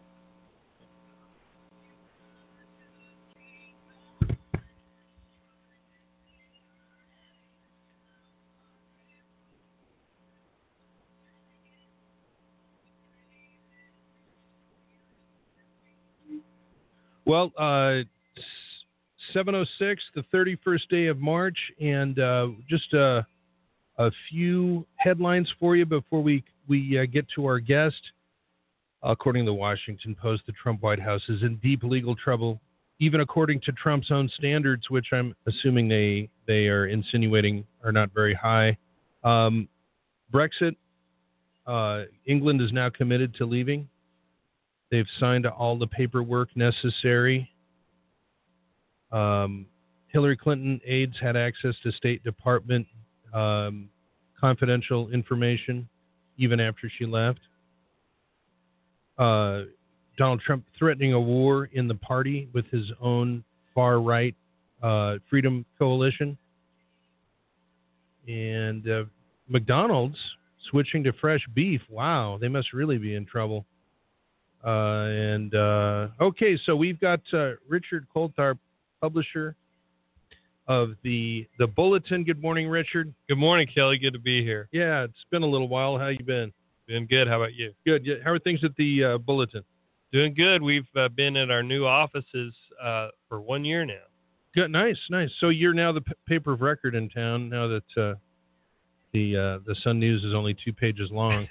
Well, uh, seven oh six, the thirty-first day of March, and uh, just uh, a few headlines for you before we, we uh, get to our guest. According to the Washington Post, the Trump White House is in deep legal trouble, even according to Trump's own standards, which I'm assuming they, they are insinuating are not very high. Um, Brexit, uh, England is now committed to leaving. They've signed all the paperwork necessary. Um, Hillary Clinton aides had access to State Department um, confidential information even after she left. Uh, Donald Trump threatening a war in the party with his own far-right uh, Freedom Coalition. And uh, McDonald's switching to fresh beef. Wow, they must really be in trouble. Uh, and, uh, okay, so we've got uh, Richard Coltharp, publisher of the the Bulletin. Good morning, Richard. Good morning, Kelly. Good to be here. Yeah, it's been a little while. How you been? Been good. How about you? Good. How are things at the uh, Bulletin? Doing good. We've uh, been at our new offices uh, for one year now. Good. Nice, nice. So you're now the p- paper of record in town now that uh, the uh, the Sun News is only two pages long.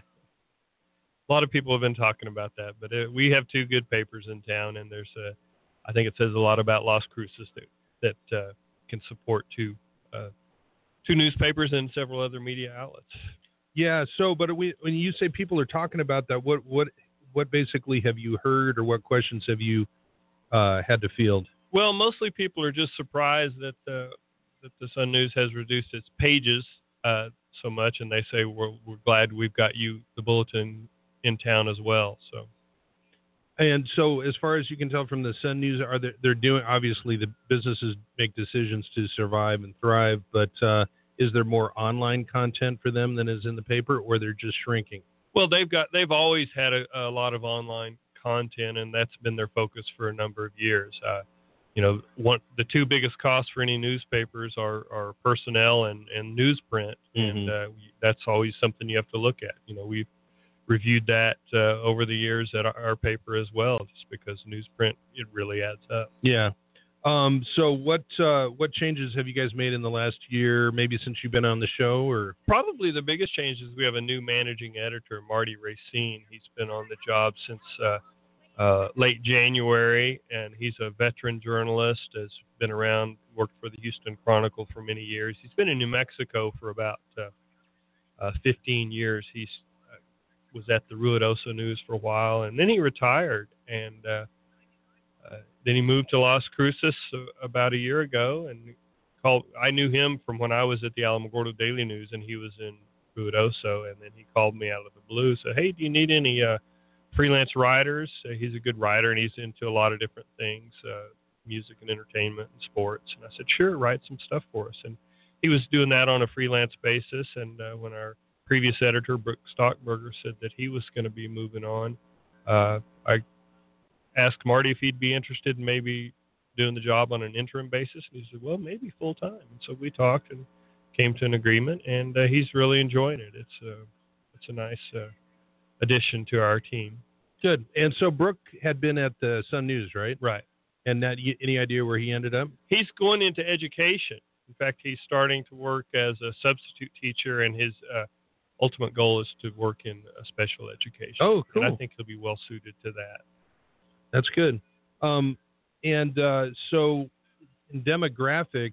A lot of people have been talking about that, but it, we have two good papers in town, and there's a, I think it says a lot about Las Cruces that that uh, can support two uh, two newspapers and several other media outlets. Yeah. So, but we, when you say people are talking about that, what what what basically have you heard, or what questions have you uh, had to field? Well, mostly people are just surprised that the that the Sun News has reduced its pages uh, so much, and they say we're we're glad we've got you, the Bulletin, in town as well. So, and so as far as you can tell from the Sun News, are they, they're doing, obviously the businesses make decisions to survive and thrive, but uh, is there more online content for them than is in the paper, or they're just shrinking? Well, they've got they've always had a, a lot of online content, and that's been their focus for a number of years. Uh, you know, one the two biggest costs for any newspapers are, are personnel and, and newsprint, Mm-hmm. and uh, that's always something you have to look at. You know, we've reviewed that uh, over the years at our, our paper as well, just because newsprint, it really adds up. Yeah. Um, so what uh, what changes have you guys made in the last year, maybe since you've been on the show? Or probably the biggest change is we have a new managing editor, Marty Racine. He's been on the job since uh, uh, late January, and he's a veteran journalist, has been around, worked for the Houston Chronicle for many years. He's been in New Mexico for about uh, uh, fifteen years. He's uh, was at the Ruidoso News for a while, and then he retired, and uh, Uh, then he moved to Las Cruces uh, about a year ago, and called. I knew him from when I was at the Alamogordo Daily News, and he was in Ruidoso. And then he called me out of the blue, said, "Hey, do you need any uh, freelance writers?" Uh, he's a good writer, and he's into a lot of different things, uh, music and entertainment and sports. And I said, "Sure, write some stuff for us." And he was doing that on a freelance basis. And uh, when our previous editor, Brooke Stockberger, said that he was going to be moving on. Uh, I asked Marty if he'd be interested in maybe doing the job on an interim basis, and he said, well, maybe full time. And so we talked and came to an agreement, and uh, he's really enjoying it. It's a, it's a nice uh, addition to our team. Good. And so Brooke had been at the Sun News, right? Right. And that, any idea where he ended up? He's going into education. In fact, he's starting to work as a substitute teacher, and his uh, ultimate goal is to work in uh, special education. Oh, cool. And I think he'll be well suited to that. That's good. Um, and uh, so in demographics,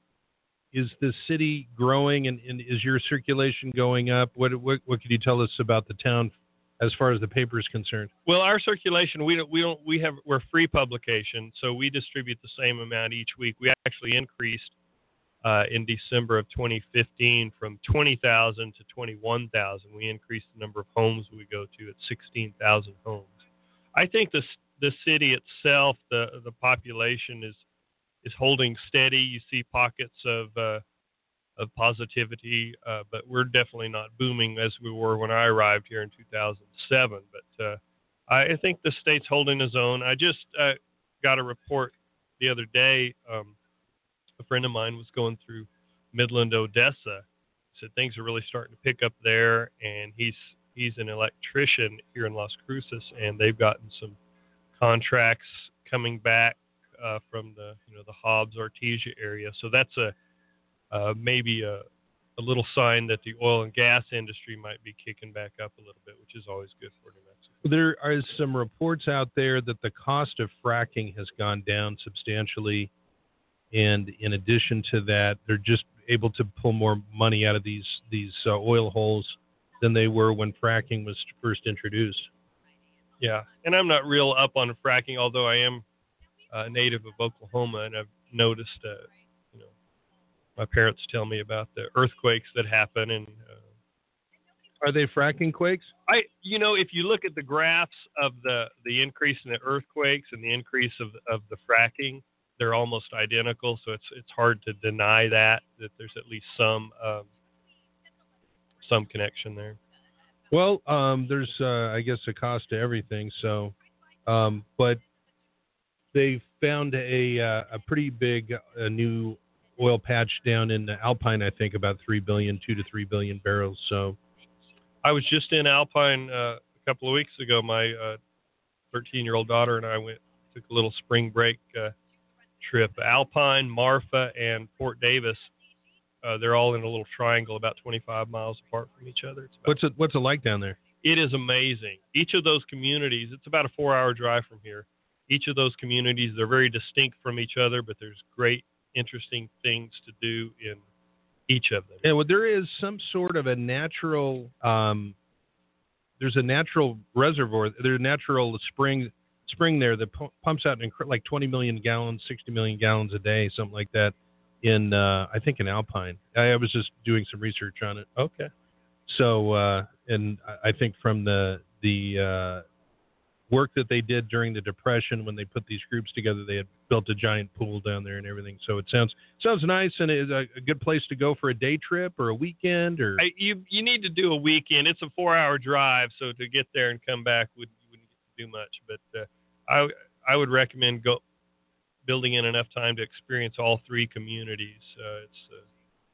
is the city growing, and, and is your circulation going up? What, what what could you tell us about the town as far as the paper is concerned? Well, our circulation, we don't, we don't, we have, we're free publication, so we distribute the same amount each week. We actually increased uh, in December of twenty fifteen from twenty thousand to twenty-one thousand. We increased the number of homes we go to at sixteen thousand homes. I think the the city itself, the the population is is holding steady. You see pockets of uh, of positivity, uh, but we're definitely not booming as we were when I arrived here in two thousand seven. But uh, I think the state's holding its own. I just uh, got a report the other day. Um, a friend of mine was going through Midland, Odessa. Said things are really starting to pick up there, and he's he's an electrician here in Las Cruces, and they've gotten some contracts coming back uh, from the you know the Hobbs Artesia area. So that's a uh, maybe a, a little sign that the oil and gas industry might be kicking back up a little bit, which is always good for New Mexico. There are some reports out there that the cost of fracking has gone down substantially, and in addition to that, they're just able to pull more money out of these these uh, oil holes than they were when fracking was first introduced. Yeah, and I'm not real up on fracking, although I am a native of Oklahoma, and I've noticed, uh, you know, my parents tell me about the earthquakes that happen. And uh, are they fracking quakes? I, you know, if you look at the graphs of the the increase in the earthquakes and the increase of of the fracking, they're almost identical. So it's it's hard to deny that that there's at least some um, some connection there. Well, um, there's, uh, I guess, a cost to everything. So, um, but they found a uh, a pretty big uh, new oil patch down in Alpine. I think about three billion, two to three billion barrels. So, I was just in Alpine uh, a couple of weeks ago. My thirteen-year-old uh, daughter and I went took a little spring break uh, trip. Alpine, Marfa, and Fort Davis. Uh, they're all in a little triangle about twenty-five miles apart from each other. It's what's it What's it like down there? It is amazing. Each of those communities, it's about a four-hour drive from here. Each of those communities, they're very distinct from each other, but there's great, interesting things to do in each of them. Yeah, well, there is some sort of a natural. Um, there's a natural reservoir. There's a natural spring spring there that pu- pumps out in like twenty million gallons, sixty million gallons a day, something like that. In uh, I think in Alpine. I, I was just doing some research on it. Okay. So uh, and I think from the the uh, work that they did during the Depression when they put these groups together, they had built a giant pool down there and everything. So it sounds sounds nice, and it's a, a good place to go for a day trip or a weekend. Or I, you you need to do a weekend. It's a four-hour drive, so to get there and come back would you wouldn't get to do much. But uh, I I would recommend go. building in enough time to experience all three communities. Uh, it's uh,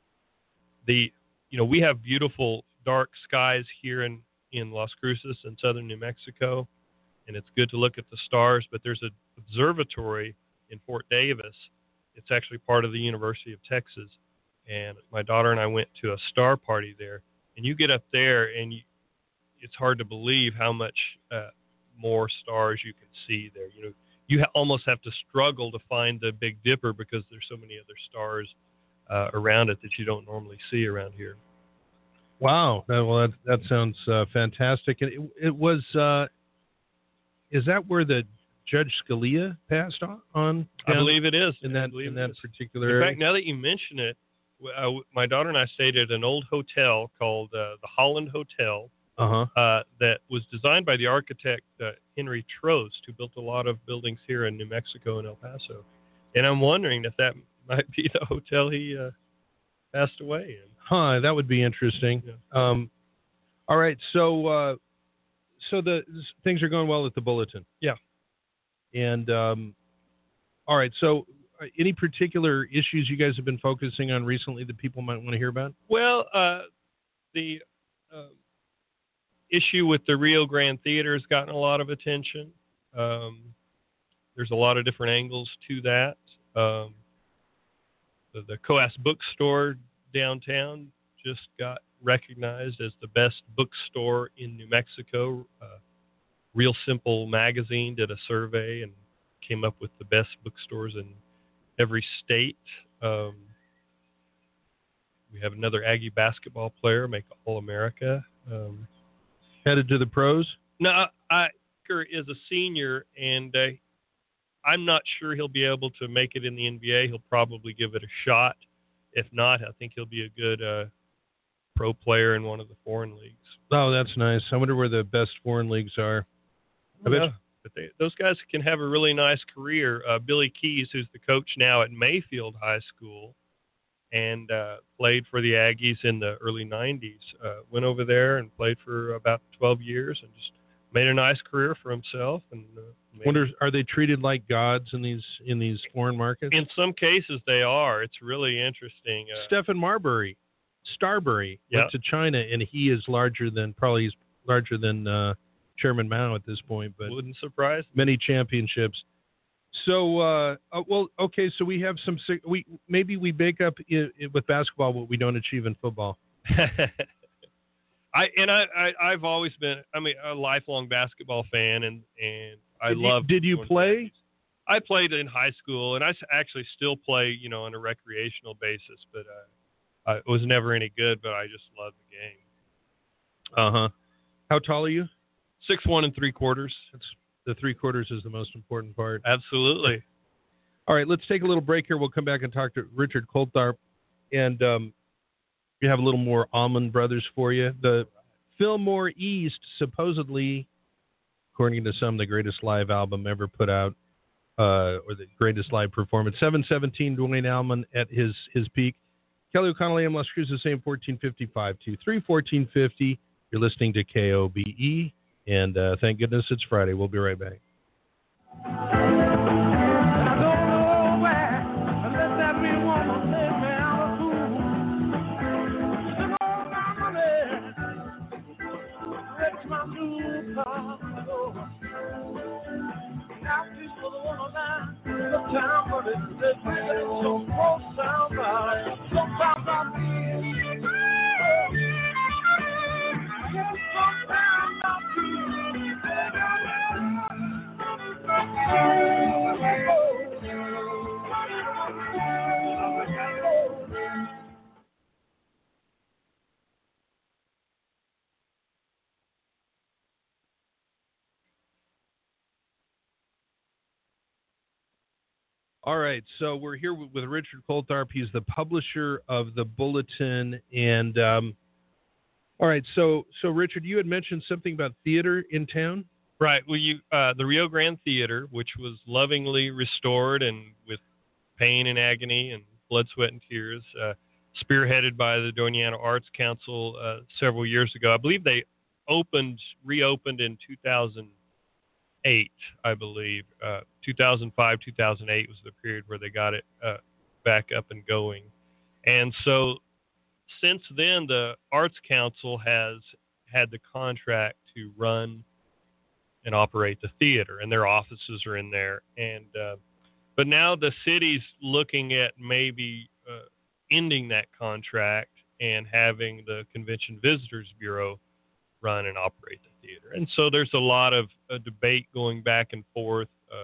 the, you know, we have beautiful dark skies here in, in Las Cruces and southern New Mexico, and it's good to look at the stars, but there's an observatory in Fort Davis. It's actually part of the University of Texas, and my daughter and I went to a star party there, and you get up there, and you, it's hard to believe how much uh, more stars you can see there. You know, you ha- almost have to struggle to find the Big Dipper because there's so many other stars uh, around it that you don't normally see around here. Wow. That, well, that, that sounds uh, fantastic. And it, it was, uh, is that where the Judge Scalia passed on? on I believe it is. In that, in that particular In area? fact, now that you mention it, uh, my daughter and I stayed at an old hotel called uh, the Holland Hotel. Uh-huh. Uh, that was designed by the architect uh, Henry Trost, who built a lot of buildings here in New Mexico and El Paso. And I'm wondering if that might be the hotel he uh, passed away in. Huh, that would be interesting. Yeah. Um, All right, so uh, so the things are going well at the Bulletin. Yeah. And um, all right, so uh, any particular issues you guys have been focusing on recently that people might want to hear about? Well, uh, the uh, issue with the Rio Grande Theater has gotten a lot of attention. Um, there's a lot of different angles to that. Um, the, the Coas Bookstore downtown just got recognized as the best bookstore in New Mexico. Uh, Real Simple magazine did a survey and came up with the best bookstores in every state. Um, we have another Aggie basketball player make All-America. Um, Headed to the pros? No, I, Iker is a senior, and uh, I'm not sure he'll be able to make it in the N B A. He'll probably give it a shot. If not, I think he'll be a good uh, pro player in one of the foreign leagues. Oh, that's nice. I wonder where the best foreign leagues are. I bet Yeah, you- but they, those guys can have a really nice career. Uh, Billy Keys, who's the coach now at Mayfield High School, and uh, played for the Aggies in the early nineties, uh, went over there and played for about twelve years and just made a nice career for himself. And uh, made- wonder, are they treated like gods in these in these foreign markets? in some cases they are. It's really interesting. Uh, Stephen Marbury, Starbury, Yeah. went to China, and he is larger than probably he's larger than uh, Chairman Mao at this point. But wouldn't surprise me. many championships. So, uh, uh, well, okay. So we have some. sig- We maybe we make up i i with basketball what we don't achieve in football. I and I, I I've always been I mean a lifelong basketball fan, and and I Did you- love. did you going to play? games. I played in high school, and I s- actually still play, you know, on a recreational basis. But uh, I was never any good. But I just love the game. Uh huh. How tall are you? Six one and three quarters. That's the three quarters is the most important part. Absolutely. All right, let's take a little break here. We'll come back and talk to Richard Coltharp, and um, we have a little more Allman Brothers for you. The Fillmore East, supposedly, according to some, the greatest live album ever put out, uh, or the greatest live performance. seven seventeen, Dwayne Allman at his his peak. Kelly O'Connell, A M Las Cruces, A M fourteen fifty, five two three, fourteen fifty. You're listening to K O B E, and uh, thank goodness it's Friday. We'll be right back. All right, so we're here with, with Richard Coltharp. He's the publisher of the Bulletin, and um, all right, so so Richard, you had mentioned something about theater in town, Right. Well, you uh, the Rio Grande Theater, which was lovingly restored and with pain and agony and blood, sweat, and tears, uh, spearheaded by the Doñana Arts Council uh, several years ago. I believe they opened, reopened in two thousand eight, I believe. Uh, two thousand five, two thousand eight was the period where they got it uh, back up and going. And so since then, the Arts Council has had the contract to run and operate the theater, and their offices are in there. And uh, but now the city's looking at maybe uh, ending that contract and having the Convention Visitors Bureau run and operate the theater. And so there's a lot of uh, debate going back and forth. Uh,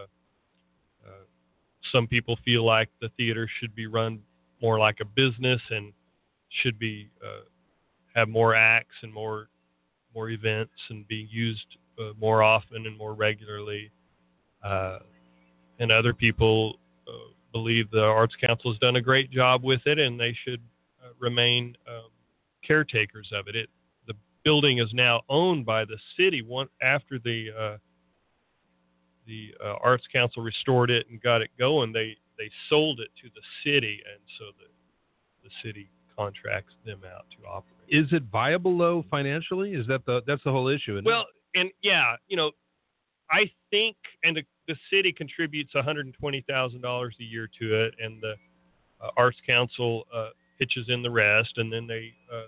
uh, some people feel like the theater should be run more like a business and should be uh, have more acts and more more events and be used uh, more often and more regularly. Uh, and other people uh, believe the Arts Council has done a great job with it, and they should uh, remain um, caretakers of it. It the building is now owned by the city. One after the uh, the uh, Arts Council restored it and got it going, they they sold it to the city, and so the the city contracts them out to operate. Is it viable though financially? Is that the that's the whole issue? Isn't Well, it? and yeah, you know, I think, and the, the city contributes one hundred twenty thousand dollars a year to it, and the uh, Arts Council uh, pitches in the rest, and then they uh,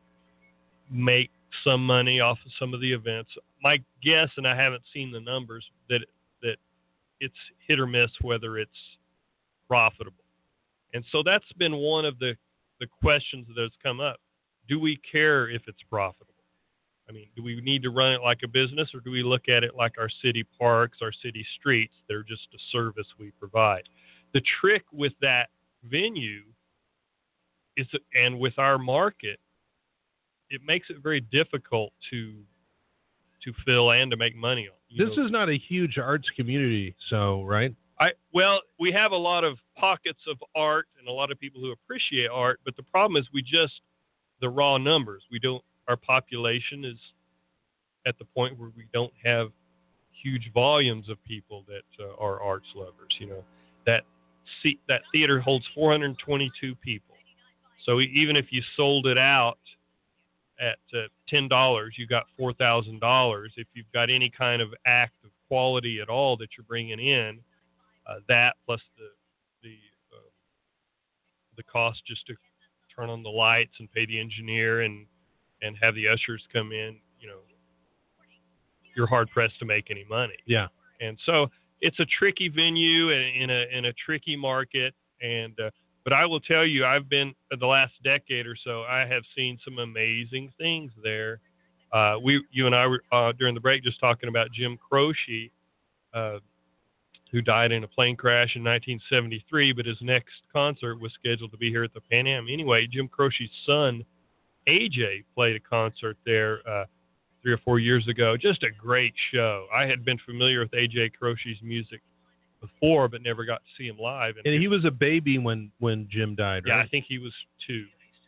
make some money off of some of the events. My guess, and I haven't seen the numbers, that that it's hit or miss whether it's profitable. And so that's been one of the, the questions that has come up. Do we care if it's profitable? I mean, do we need to run it like a business, or do we look at it like our city parks, our city streets? They're just a service we provide. The trick with that venue is, and with our market, it makes it very difficult to to fill and to make money on. You This know, is not a huge arts community, so right? I well, we have a lot of pockets of art and a lot of people who appreciate art, but the problem is we just the raw numbers. We don't. Our population is at the point where we don't have huge volumes of people that uh, are arts lovers. You know, that seat, that theater holds four hundred twenty-two people. So even if you sold it out at uh, ten dollars, you got four thousand dollars. If you've got any kind of act of quality at all that you're bringing in, uh, that plus the the uh, the cost just to turn on the lights and pay the engineer and and have the ushers come in, you know, you're hard pressed to make any money. Yeah. And so it's a tricky venue in a in a tricky market. And uh, but I will tell you, I've been uh, the last decade or so, I have seen some amazing things there. Uh, we, you and I were uh, during the break just talking about Jim Croce, uh, who died in a plane crash in nineteen seventy-three, but his next concert was scheduled to be here at the Pan Am. Anyway, Jim Croce's son, A J, played a concert there uh, three or four years ago. Just a great show. I had been familiar with A J Croce's music before, but never got to see him live. And he was a baby when, when Jim died, right? Yeah, I think he was two.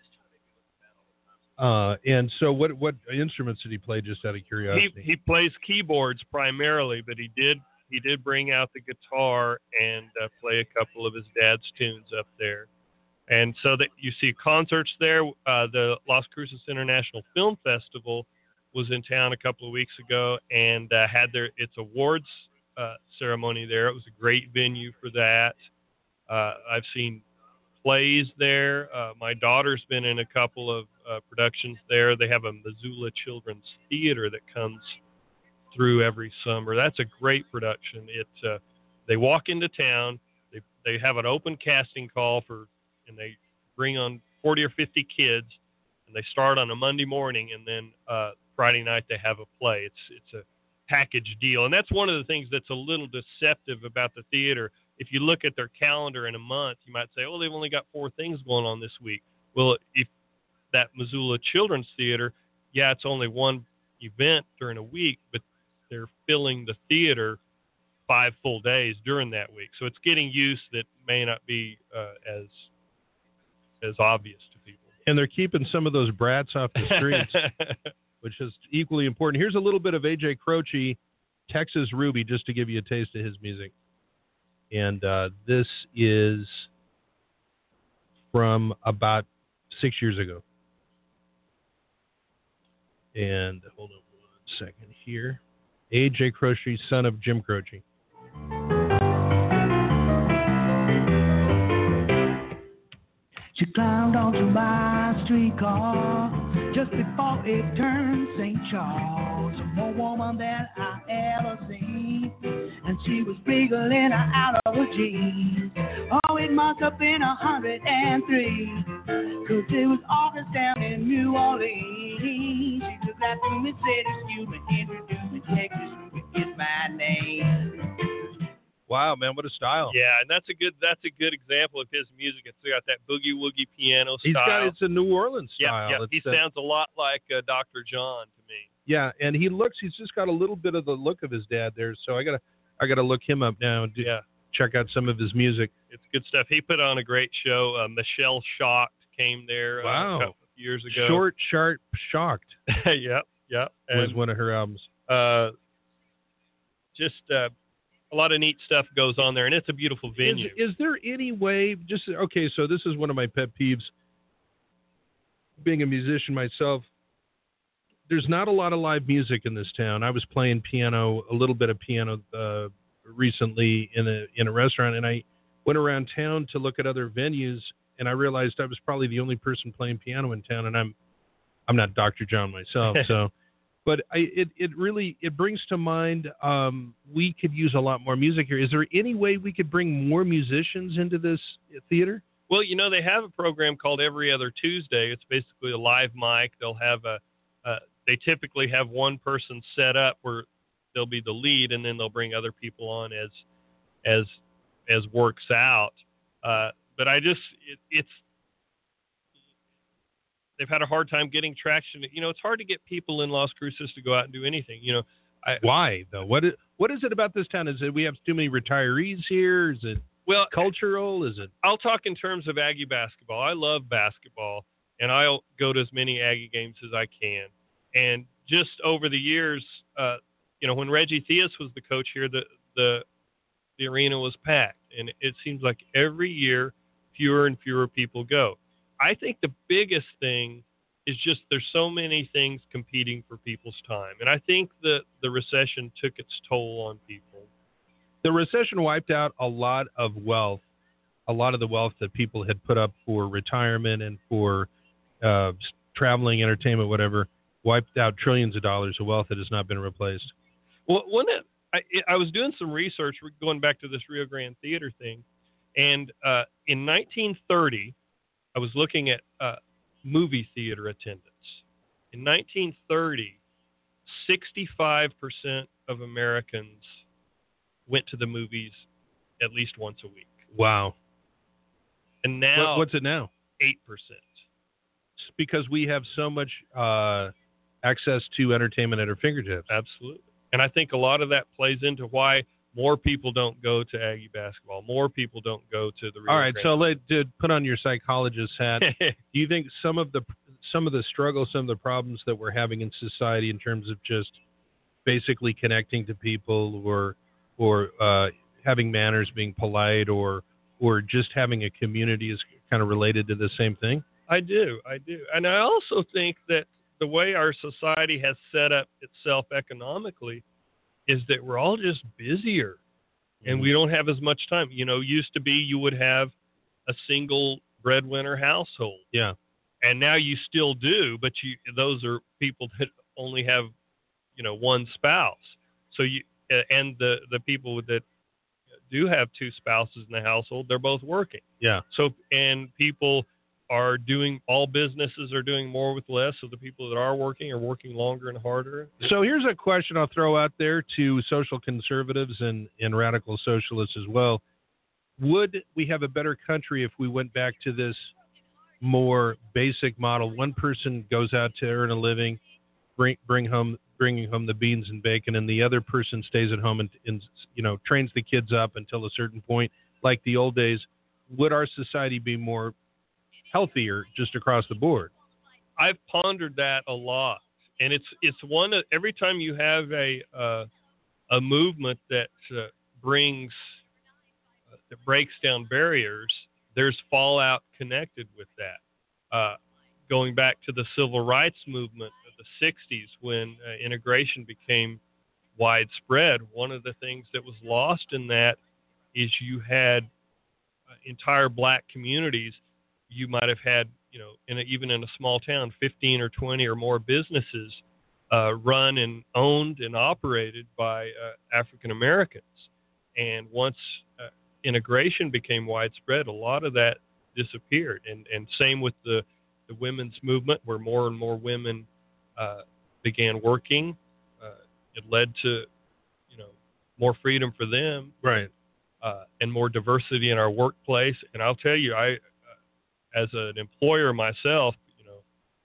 Uh, and so what what instruments did he play, just out of curiosity? He he plays keyboards primarily, but he did he did bring out the guitar and uh, play a couple of his dad's tunes up there. And so that you see concerts there. Uh, the Las Cruces International Film Festival was in town a couple of weeks ago and uh, had their its awards uh, ceremony there. It was a great venue for that. Uh, I've seen plays there. Uh, my daughter's been in a couple of uh, productions there. They have a Missoula Children's Theater that comes through every summer. That's a great production. It uh, they walk into town. They they have an open casting call for. And they bring on forty or fifty kids, and they start on a Monday morning, and then uh, Friday night they have a play. It's it's a package deal, and that's one of the things that's a little deceptive about the theater. If you look at their calendar in a month, you might say, "Oh, they've only got four things going on this week." Well, if that Missoula Children's Theater, yeah, it's only one event during a week, but they're filling the theater five full days during that week, so it's getting use that may not be uh, as as obvious to people. And they're keeping some of those brats off the streets, which is equally important. Here's a little bit of A J Croce, Texas Ruby, just to give you a taste of his music. And uh, this is from about six years ago. And hold on one second here. A J Croce, son of Jim Croce. She climbed onto my streetcar just before it turned Saint Charles. A more woman than I ever seen, and she was wriggling out of her jeans. Oh, it must have been a hundred and three, cause it was August down in New Orleans. She took that to me, said, "Excuse me, introduce me, Texas Ruby is my name." Wow, man, what a style! Yeah, and that's a good that's a good example of his music. It's got that boogie woogie piano style. He's got it's a New Orleans style. Yeah, yeah. He It's, uh, sounds a lot like uh, Doctor John to me. Yeah, and he looks he's just got a little bit of the look of his dad there. So I gotta I gotta look him up now and do, yeah. check out some of his music. It's good stuff. He put on a great show. Uh, Michelle Shocked came there Wow. uh, a couple of years ago. Short, Sharp, Shocked yep, yep. was And, one of her albums. uh, just uh, a lot of neat stuff goes on there, and it's a beautiful venue. Is, is there any way, just, okay, so this is one of my pet peeves. being a musician myself, there's not a lot of live music in this town. I was playing piano, a little bit of piano uh, recently in a in a restaurant, and I went around town to look at other venues, and I realized I was probably the only person playing piano in town, and I'm I'm not Doctor John myself, so. But I, it it really it brings to mind um, we could use a lot more music here. Is there any way we could bring more musicians into this theater? Well, you know, they have a program called Every Other Tuesday. It's basically a live mic. They'll have a uh, they typically have one person set up where they'll be the lead, and then they'll bring other people on as as as works out. Uh, but I just it, it's. They've had a hard time getting traction. You know, it's hard to get people in Las Cruces to go out and do anything. You know, I, why though? What is what is it about this town? Is it we have too many retirees here? Is it well cultural? Is it? I'll talk in terms of Aggie basketball. I love basketball, and I'll go to as many Aggie games as I can. And just over the years, uh, you know, when Reggie Theus was the coach here, the the the arena was packed, and it seems like every year fewer and fewer people go. I think the biggest thing is just there's so many things competing for people's time. And I think that the recession took its toll on people. The recession wiped out a lot of wealth, a lot of the wealth that people had put up for retirement and for uh, traveling, entertainment, whatever, wiped out trillions of dollars of wealth that has not been replaced. Well, when it, I, I was doing some research going back to this Rio Grande Theater thing, and uh, in nineteen thirty, I was looking at uh, movie theater attendance. In nineteen thirty, sixty-five percent of Americans went to the movies at least once a week. Wow. And now... What, what's it now? eight percent. It's because we have so much uh, access to entertainment at our fingertips. Absolutely. And I think a lot of that plays into why more people don't go to Aggie basketball. More people don't go to the Rio All right, Grande. so let to put on your psychologist hat. Do you think some of the some of the struggles, some of the problems that we're having in society in terms of just basically connecting to people, or or uh, having manners, being polite, or or just having a community is kind of related to the same thing? I do, I do, and I also think that the way our society has set up itself economically is that we're all just busier, and mm-hmm. we don't have as much time. You know, used to be you would have a single breadwinner household. Yeah. And now you still do, but you those are people that only have, you know, one spouse. So you and the, the people that do have two spouses in the household, they're both working. Yeah. So and people are doing all businesses are doing more with less. So the people that are working are working longer and harder. So here's a question I'll throw out there to social conservatives and, and radical socialists as well. Would we have a better country if we went back to this more basic model? One person goes out to earn a living, bring bring home bringing home the beans and bacon, and the other person stays at home and, and you know trains the kids up until a certain point, like the old days. Would our society be more healthier just across the board? I've pondered that a lot, and it's it's one of, every time you have a uh, a movement that uh, brings uh, that breaks down barriers, there's fallout connected with that. Uh, going back to the civil rights movement of the sixties, when uh, integration became widespread, one of the things that was lost in that is you had uh, entire black communities. You might have had, you know, in a, even in a small town, fifteen or twenty or more businesses uh, run and owned and operated by uh, African Americans. And once uh, integration became widespread, a lot of that disappeared. And and same with the, the women's movement, where more and more women uh, began working. Uh, it led to, you know, more freedom for them, right, uh, and more diversity in our workplace. And I'll tell you, I. As an employer myself, you know,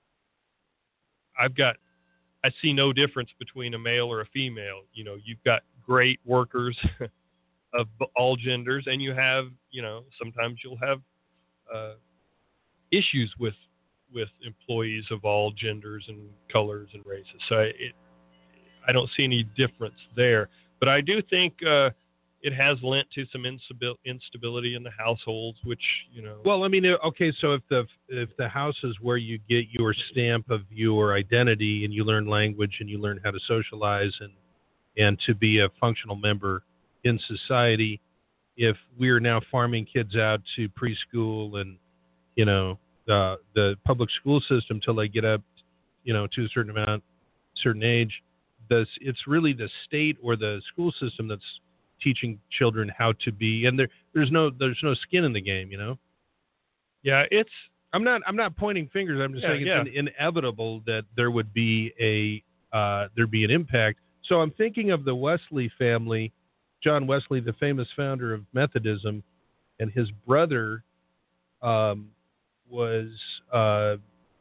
I've got, I see no difference between a male or a female. You know, you've got great workers of all genders, and you have, you know, sometimes you'll have uh, issues with with employees of all genders and colors and races. So it, I don't see any difference there. But I do think uh, it has lent to some instabil- instability in the households, which, you know. Well, I mean, okay, so if the if the house is where you get your stamp of your identity and you learn language and you learn how to socialize and and to be a functional member in society, if we're now farming kids out to preschool and, you know, the the public school system till they get up, you know, to a certain amount, certain age, this it's really the state or the school system that's teaching children how to be, and there there's no there's no skin in the game, you know. Yeah, it's. I'm not I'm not pointing fingers. I'm just Yeah, saying yeah. it's in, inevitable that there would be a uh, there'd be an impact. So I'm thinking of the Wesley family, John Wesley, the famous founder of Methodism, and his brother um, was uh,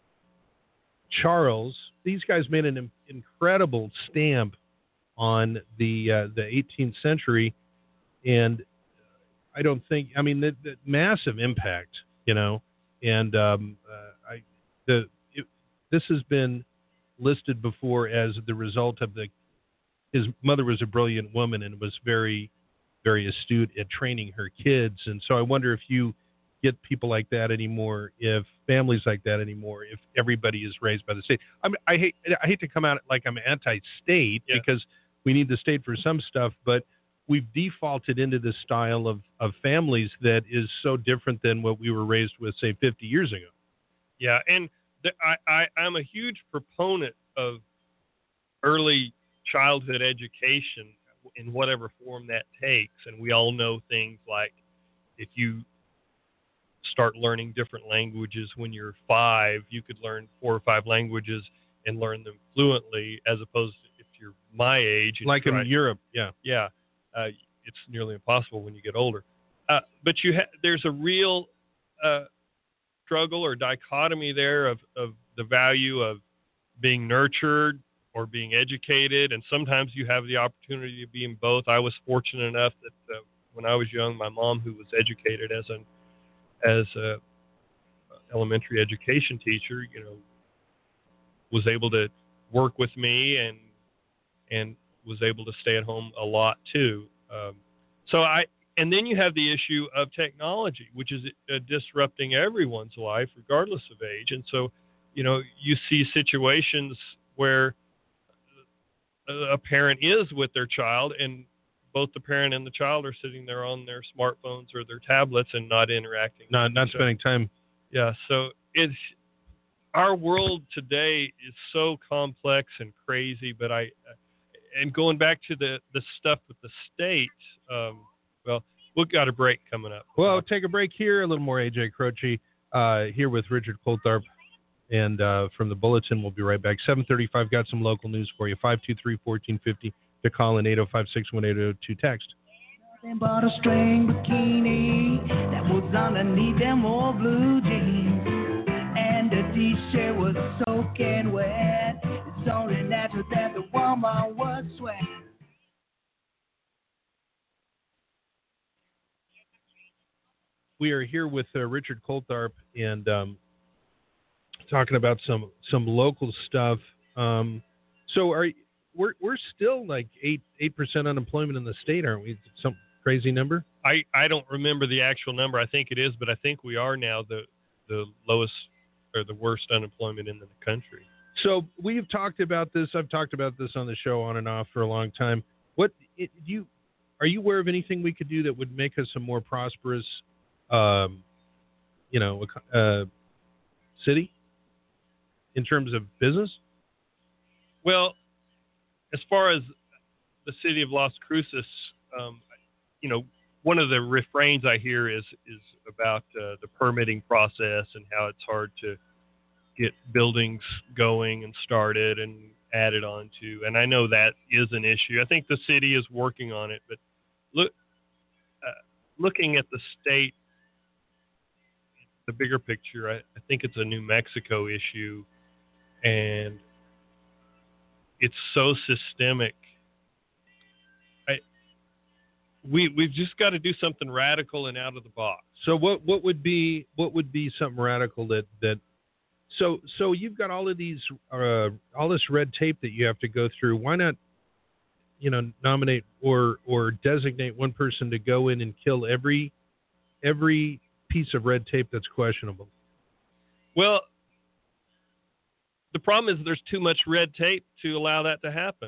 Charles. These guys made an im- incredible stamp on the uh, the eighteenth century, and I don't think I mean the, the massive impact, you know, and um, uh, I the it, this has been listed before as the result of the his mother was a brilliant woman and was very very astute at training her kids, and so I wonder if you get people like that anymore, if families like that anymore, if everybody is raised by the state. I mean, I hate I hate to come out like I'm anti-state Yeah. because we need the state for some stuff, but we've defaulted into this style of, of families that is so different than what we were raised with, say, fifty years ago. Yeah, and the, I, I, I'm a huge proponent of early childhood education in whatever form that takes. And we all know things like if you start learning different languages when you're five, you could learn four or five languages and learn them fluently, as opposed to if you're my age. And Like in try- Europe, yeah. Yeah, uh, it's nearly impossible when you get older. Uh, but you ha- there's a real uh, struggle or dichotomy there of, of the value of being nurtured or being educated, and sometimes you have the opportunity to be in both. I was fortunate enough that uh, when I was young, my mom, who was educated as an as a elementary education teacher, you know, was able to work with me and and was able to stay at home a lot too. Um, so I and then you have the issue of technology, which is uh, disrupting everyone's life regardless of age. And so, you know, you see situations where a parent is with their child and both the parent and the child are sitting there on their smartphones or their tablets and not interacting. Not not So- spending time. Yeah, so it's our world today is so complex and crazy. But I, and going back to the the stuff with the state, um, well, we've got a break coming up. Well, take a break here. A little more A J Croce uh, here with Richard Coltharp. And uh, from the Bulletin, we'll be right back. seven thirty-five, got some local news for you. five two three, one four five zero to call in eight oh five, six one eight oh two. Text. Nothing but a string bikini that was underneath them old blue jeans. And the t-shirt was soaking wet. It's only natural that the woman was sweating. We are here with uh, Richard Coltharp and um, talking about some some local stuff. Um, so are we're we're still like eight eight percent unemployment in the state, aren't we? Some crazy number. I, I don't remember the actual number. I think it is, but I think we are now the the lowest or the worst unemployment in the country. So we've talked about this. I've talked about this on the show on and off for a long time. What it, do you are you aware of anything we could do that would make us a more prosperous, um, you know, uh, city in terms of business? Well, as far as the city of Las Cruces, um, you know, one of the refrains I hear is is about uh, the permitting process and how it's hard to get buildings going and started and added on to. And I know that is an issue. I think the city is working on it, but look, uh, looking at the state, the bigger picture, I, I think it's a New Mexico issue, and it's so systemic. I, we we've just got to do something radical and out of the box. So what what would be what would be something radical that that so so you've got all of these uh, all this red tape that you have to go through. Why not, you know, nominate or or designate one person to go in and kill every every piece of red tape that's questionable. Well, the problem is there's too much red tape to allow that to happen.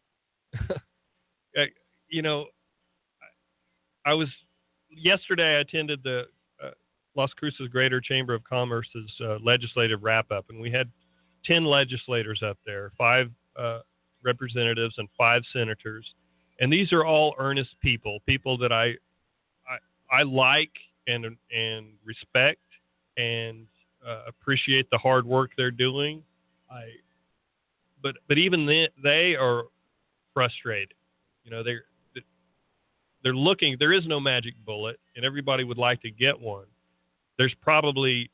you know, I was yesterday. I attended the uh, Las Cruces Greater Chamber of Commerce's uh, legislative wrap-up, and we had ten legislators up there, five uh, representatives and five senators, and these are all earnest people, people that I I, I like and and respect and uh, appreciate the hard work they're doing. I, but but even they, they are frustrated. You know, they're they're looking. There is no magic bullet, and everybody would like to get one. There's probably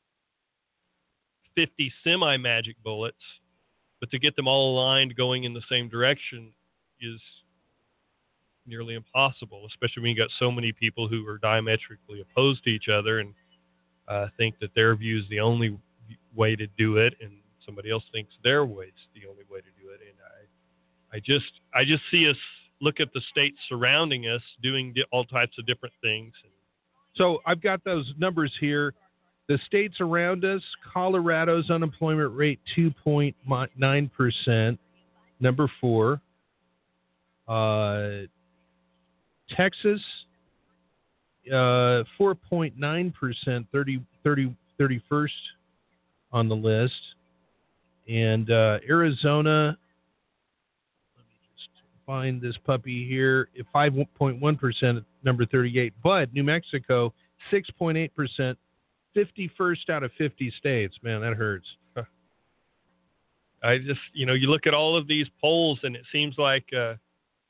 fifty semi-magic bullets, but to get them all aligned going in the same direction is nearly impossible, especially when you got so many people who are diametrically opposed to each other and uh, think that their view is the only way to do it, and somebody else thinks their way is the only way to do it. And I, I just, I just see us look at the states surrounding us doing di- all types of different things. So I've got those numbers here. The states around us: Colorado's unemployment rate two point nine percent, number four. Uh, Texas, uh, four point nine percent, thirty, thirty, thirty-first on the list. And uh, Arizona, let me just find this puppy here, five point one percent, number thirty-eight. But New Mexico, six point eight percent, fifty-first out of fifty states. Man, that hurts. I just, you know, you look at all of these polls, and it seems like, uh, uh,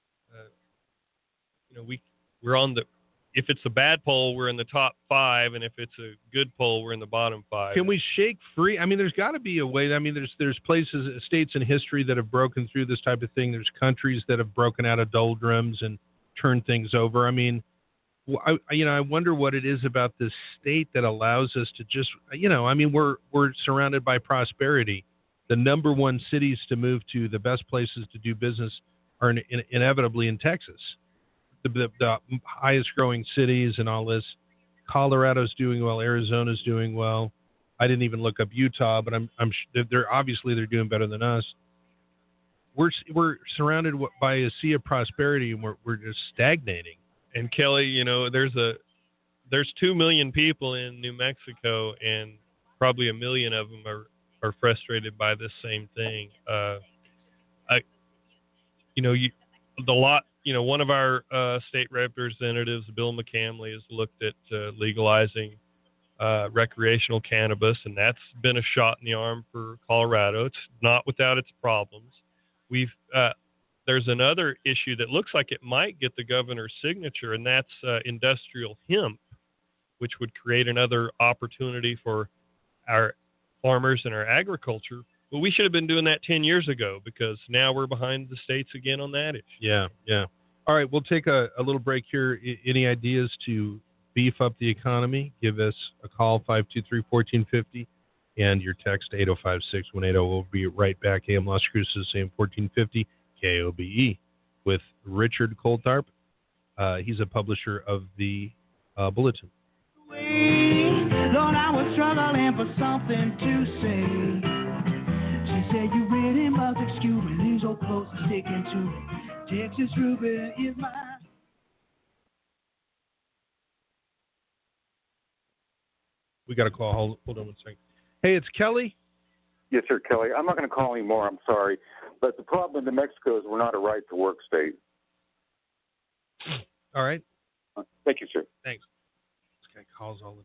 you know, we, we're on the, if it's a bad poll, we're in the top five, and if it's a good poll, we're in the bottom five. Can we shake free? I mean, there's got to be a way. I mean, there's there's places, states in history that have broken through this type of thing. There's countries that have broken out of doldrums and turned things over. I mean, I, you know, I wonder what it is about this state that allows us to just, you know, I mean, we're we're surrounded by prosperity. The number one cities to move to, the best places to do business, are in, in, inevitably in Texas. The, the, the highest growing cities and all this. Colorado's doing well. Arizona's doing well. I didn't even look up Utah, but I'm I'm they're obviously they're doing better than us. We're we're surrounded by a sea of prosperity, and we're we're just stagnating. And Kelly, you know, there's a there's two million people in New Mexico, and probably a million of them are, are frustrated by this same thing. Uh, I, you know, you the lot. You know, one of our uh, state representatives, Bill McCamley, has looked at uh, legalizing uh, recreational cannabis, and that's been a shot in the arm for Colorado. It's not without its problems. We've uh, there's another issue that looks like it might get the governor's signature, and that's uh, industrial hemp, which would create another opportunity for our farmers and our agriculture. Well, we should have been doing that ten years ago, because now we're behind the states again on that issue. Yeah, yeah. All right, we'll take a, a little break here. I, any ideas to beef up the economy? Give us a call, five two three, one four five zero, and your text, eight oh five, six one eight zero. We'll be right back. A M Las Cruces, A M fourteen fifty, K O B E, with Richard Coltharp. Uh, he's a publisher of the uh, Bulletin. Lord, I was struggling for something to say. She said, you really must excuse me, lean so close and sticking to me. Texas Ruby is mine. We got a call. Hold, hold on one second. Hey, it's Kelly. Yes, sir, Kelly. I'm not going to call anymore. I'm sorry. But the problem in New Mexico is we're not a right-to-work state. All right. Thank you, sir. Thanks. This guy calls all the time.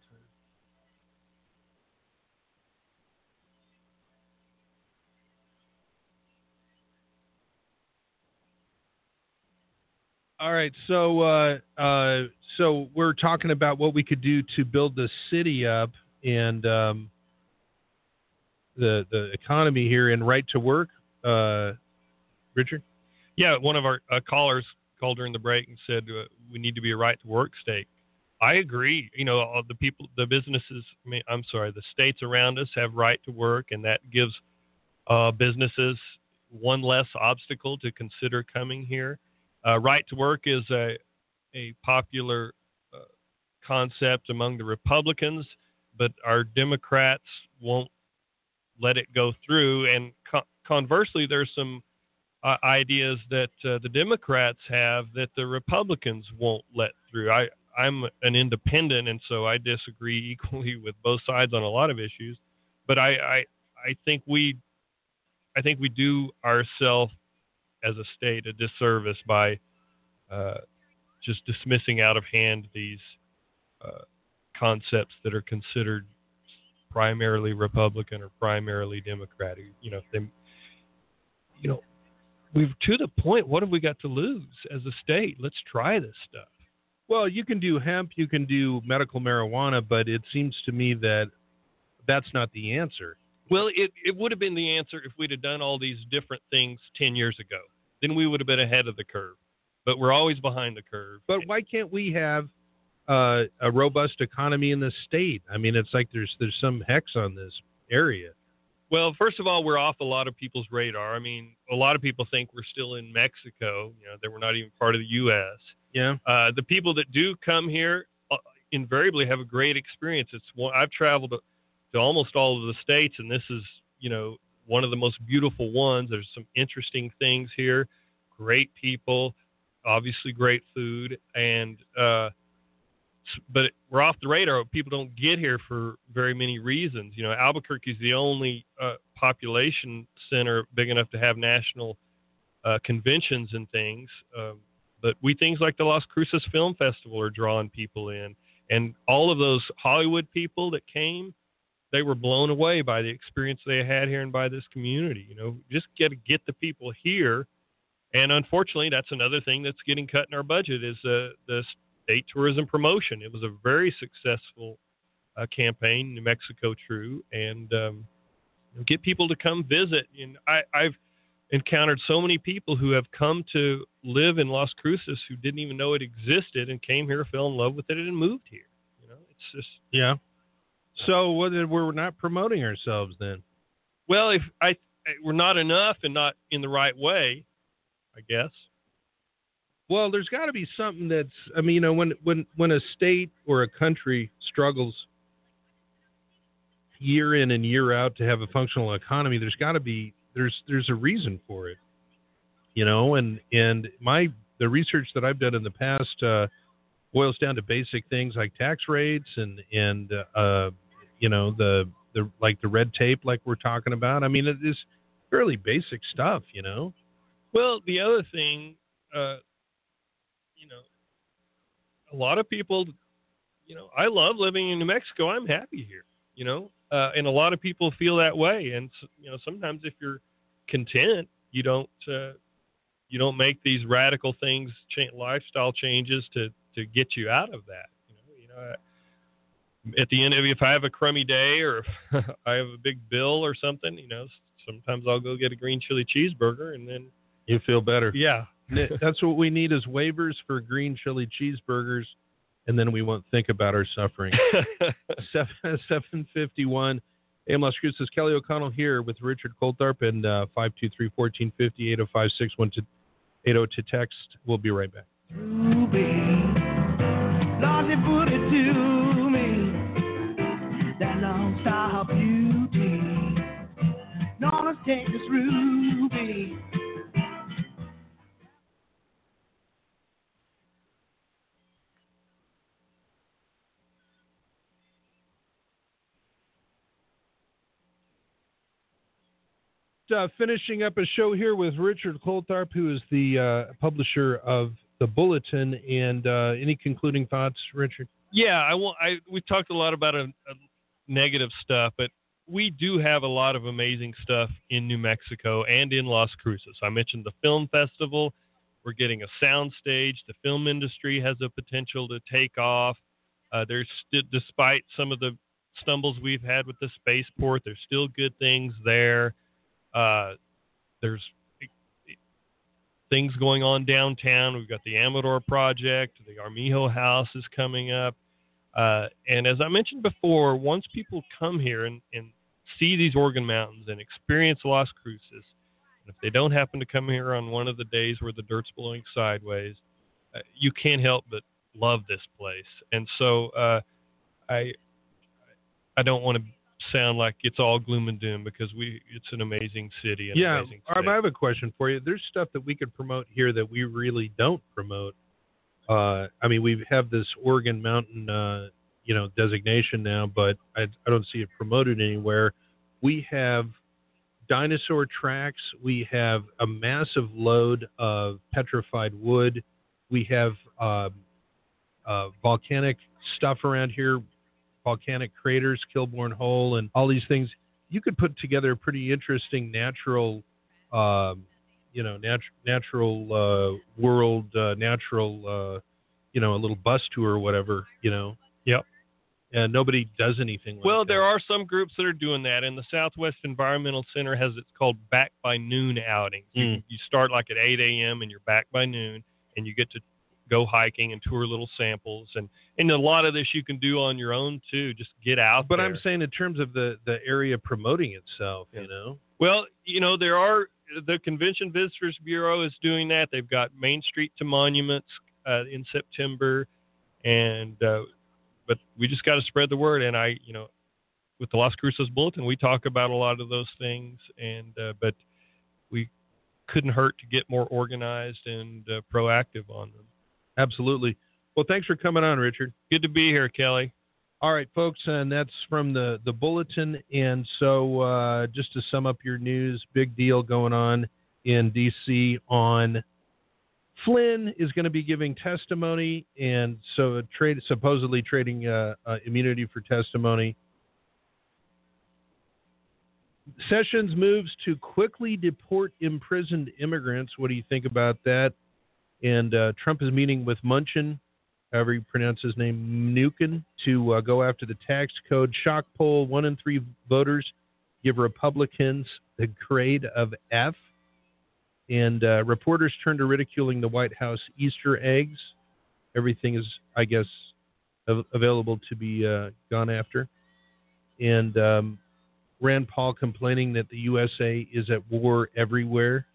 All right, so uh, uh, so we're talking about what we could do to build the city up and um, the the economy here and right to work. Uh, Richard? Yeah, one of our uh, callers called during the break and said uh, we need to be a right to work state. I agree. You know, all the people, the businesses. I mean, I'm sorry, the states around us have right to work, and that gives uh, businesses one less obstacle to consider coming here. Uh, right to work is a a popular uh, concept among the Republicans, but our Democrats won't let it go through. And co- conversely, there's some uh, ideas that uh, the Democrats have that the Republicans won't let through. I, I'm an independent, and so I disagree equally with both sides on a lot of issues. But I, I, I think we, I think we do ourselves as a state a disservice by uh, just dismissing out of hand these uh, concepts that are considered primarily Republican or primarily Democratic. You know, if they, you know, we've to the point. What have we got to lose as a state? Let's try this stuff. Well, you can do hemp, you can do medical marijuana, but it seems to me that that's not the answer. Well, it, it would have been the answer if we'd have done all these different things ten years ago. Then we would have been ahead of the curve. But we're always behind the curve. But why can't we have uh, a robust economy in this state? I mean, it's like there's there's some hex on this area. Well, first of all, we're off a lot of people's radar. I mean, a lot of people think we're still in Mexico, you know, that we're not even part of the U S. Yeah. Uh, the people that do come here uh, invariably have a great experience. It's one, I've traveled to, to almost all of the states, and this is, you know, one of the most beautiful ones. There's some interesting things here, great people, obviously great food, and uh, but we're off the radar. People don't get here for very many reasons. You know, Albuquerque is the only uh, population center big enough to have national uh, conventions and things. Um, but we things like the Las Cruces Film Festival are drawing people in, and all of those Hollywood people that came, they were blown away by the experience they had here and by this community. You know, just get to get the people here. And unfortunately, that's another thing that's getting cut in our budget is uh, the state tourism promotion. It was a very successful uh, campaign, New Mexico True, and um, get people to come visit. And I, I've encountered so many people who have come to live in Las Cruces who didn't even know it existed and came here, fell in love with it, and moved here. You know, it's just yeah. So whether we're not promoting ourselves then? Well, if I we're not enough and not in the right way, I guess. Well, there's got to be something that's, I mean, you know, when, when, when a state or a country struggles year in and year out to have a functional economy, there's got to be, there's, there's a reason for it, you know, and, and my, the research that I've done in the past uh, boils down to basic things like tax rates and, and, uh, you know, the, the, like the red tape, like we're talking about. I mean, it is fairly basic stuff, you know? Well, the other thing, uh, you know, a lot of people, you know, I love living in New Mexico. I'm happy here, you know, uh, and a lot of people feel that way. And, you know, sometimes if you're content, you don't, uh, you don't make these radical things, cha- lifestyle changes to, to get you out of that. You know, you know, I, at the end of it, if I have a crummy day or if I have a big bill or something, you know, sometimes I'll go get a green chili cheeseburger and then you feel better. Yeah. That's what we need is waivers for green chili cheeseburgers, and then we won't think about our suffering. seven fifty-one A M Las Cruces, Kelly O'Connell here with Richard Coltharp, and uh, five two three, one four five zero, eight oh five, six one eight zero to text. We'll be right back. Ruby, Lord, you put it to me, that long star beauty. Now let's take this Ruby. Uh, finishing up a show here with Richard Coltharp, who is the uh, publisher of the Bulletin. And uh, any concluding thoughts, Richard? Yeah, I want. I we talked a lot about a, a negative stuff, but we do have a lot of amazing stuff in New Mexico and in Las Cruces. I mentioned the film festival. We're getting a sound stage. The film industry has a potential to take off. Uh, there's st- despite some of the stumbles we've had with the spaceport, there's still good things there. Uh, there's things going on downtown. We've got the Amador project. The Armijo House is coming up. Uh, and as I mentioned before, once people come here and, and see these Organ Mountains and experience Las Cruces, If they don't happen to come here on one of the days where the dirt's blowing sideways, uh, you can't help but love this place. And so uh, I I don't want to sound like it's all gloom and doom, because we it's an amazing city. And yeah, amazing Arb, I have a question for you. There's stuff that we could promote here that we really don't promote. Uh, I mean, we have this Oregon Mountain, uh, you know, designation now, but I, I don't see it promoted anywhere. We have dinosaur tracks. We have a massive load of petrified wood. We have uh, uh, volcanic stuff around here, volcanic craters, Kilbourne Hole, and all these things. You could put together a pretty interesting natural, um, you know, nat- natural uh, world, uh, natural, uh, you know, a little bus tour or whatever, you know. Yep. And nobody does anything like well, that. there are some groups that are doing that, and the Southwest Environmental Center has it's called Back by Noon outings. You, Mm. you start like at eight a.m. and you're back by noon, and you get to go hiking and tour little samples. And, and a lot of this you can do on your own, too. Just get out But there. I'm saying in terms of the, the area promoting itself, you know. Well, you know, there are the Convention Visitors Bureau is doing that. They've got Main Street to Monuments uh, in September, and uh, but we just got to spread the word. And I, you know, with the Las Cruces Bulletin, we talk about a lot of those things, and uh, but we couldn't hurt to get more organized and uh, proactive on them. Absolutely. Well, thanks for coming on, Richard. Good to be here, Kelly. All right, folks, and that's from the, the Bulletin. And so uh, just to sum up your news, big deal going on in D C on Flynn is going to be giving testimony, and so trade supposedly trading uh, uh, immunity for testimony. Sessions moves to quickly deport imprisoned immigrants. What do you think about that? And uh, Trump is meeting with Munchin, however you pronounce his name, Mnuchin, to uh, go after the tax code. Shock poll, one in three voters give Republicans the grade of F. And uh, reporters turn to ridiculing the White House Easter eggs. Everything is, I guess, av- available to be uh, gone after. And um, Rand Paul complaining that the U S A is at war everywhere.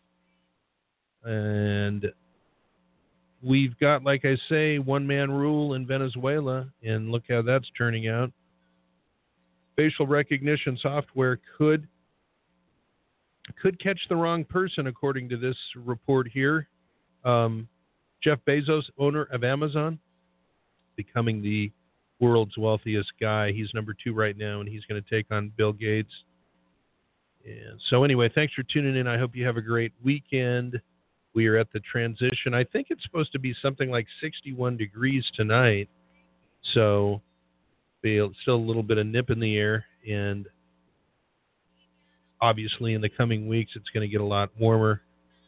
And we've got, like I say, one-man rule in Venezuela, and look how that's turning out. Facial recognition software could could catch the wrong person, according to this report here. Um, Jeff Bezos, owner of Amazon, becoming the world's wealthiest guy. He's number two right now, and he's going to take on Bill Gates. And so anyway, thanks for tuning in. I hope you have a great weekend. We are at the transition. I think it's supposed to be something like sixty-one degrees tonight. So still a little bit of nip in the air. And obviously in the coming weeks, it's going to get a lot warmer.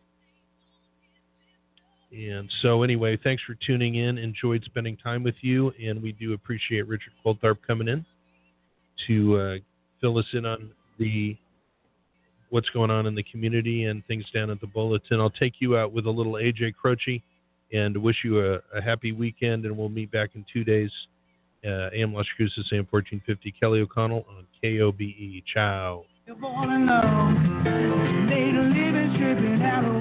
And so anyway, thanks for tuning in. Enjoyed spending time with you. And we do appreciate Richard Coltharp coming in to uh, fill us in on the what's going on in the community and things down at the Bulletin. I'll take you out with a little A J Croce and wish you a, a happy weekend, and we'll meet back in two days. Uh, A M Las Cruces, A M fourteen fifty, Kelly O'Connell on K O B E. Ciao. You're born to know, made a living stripping out of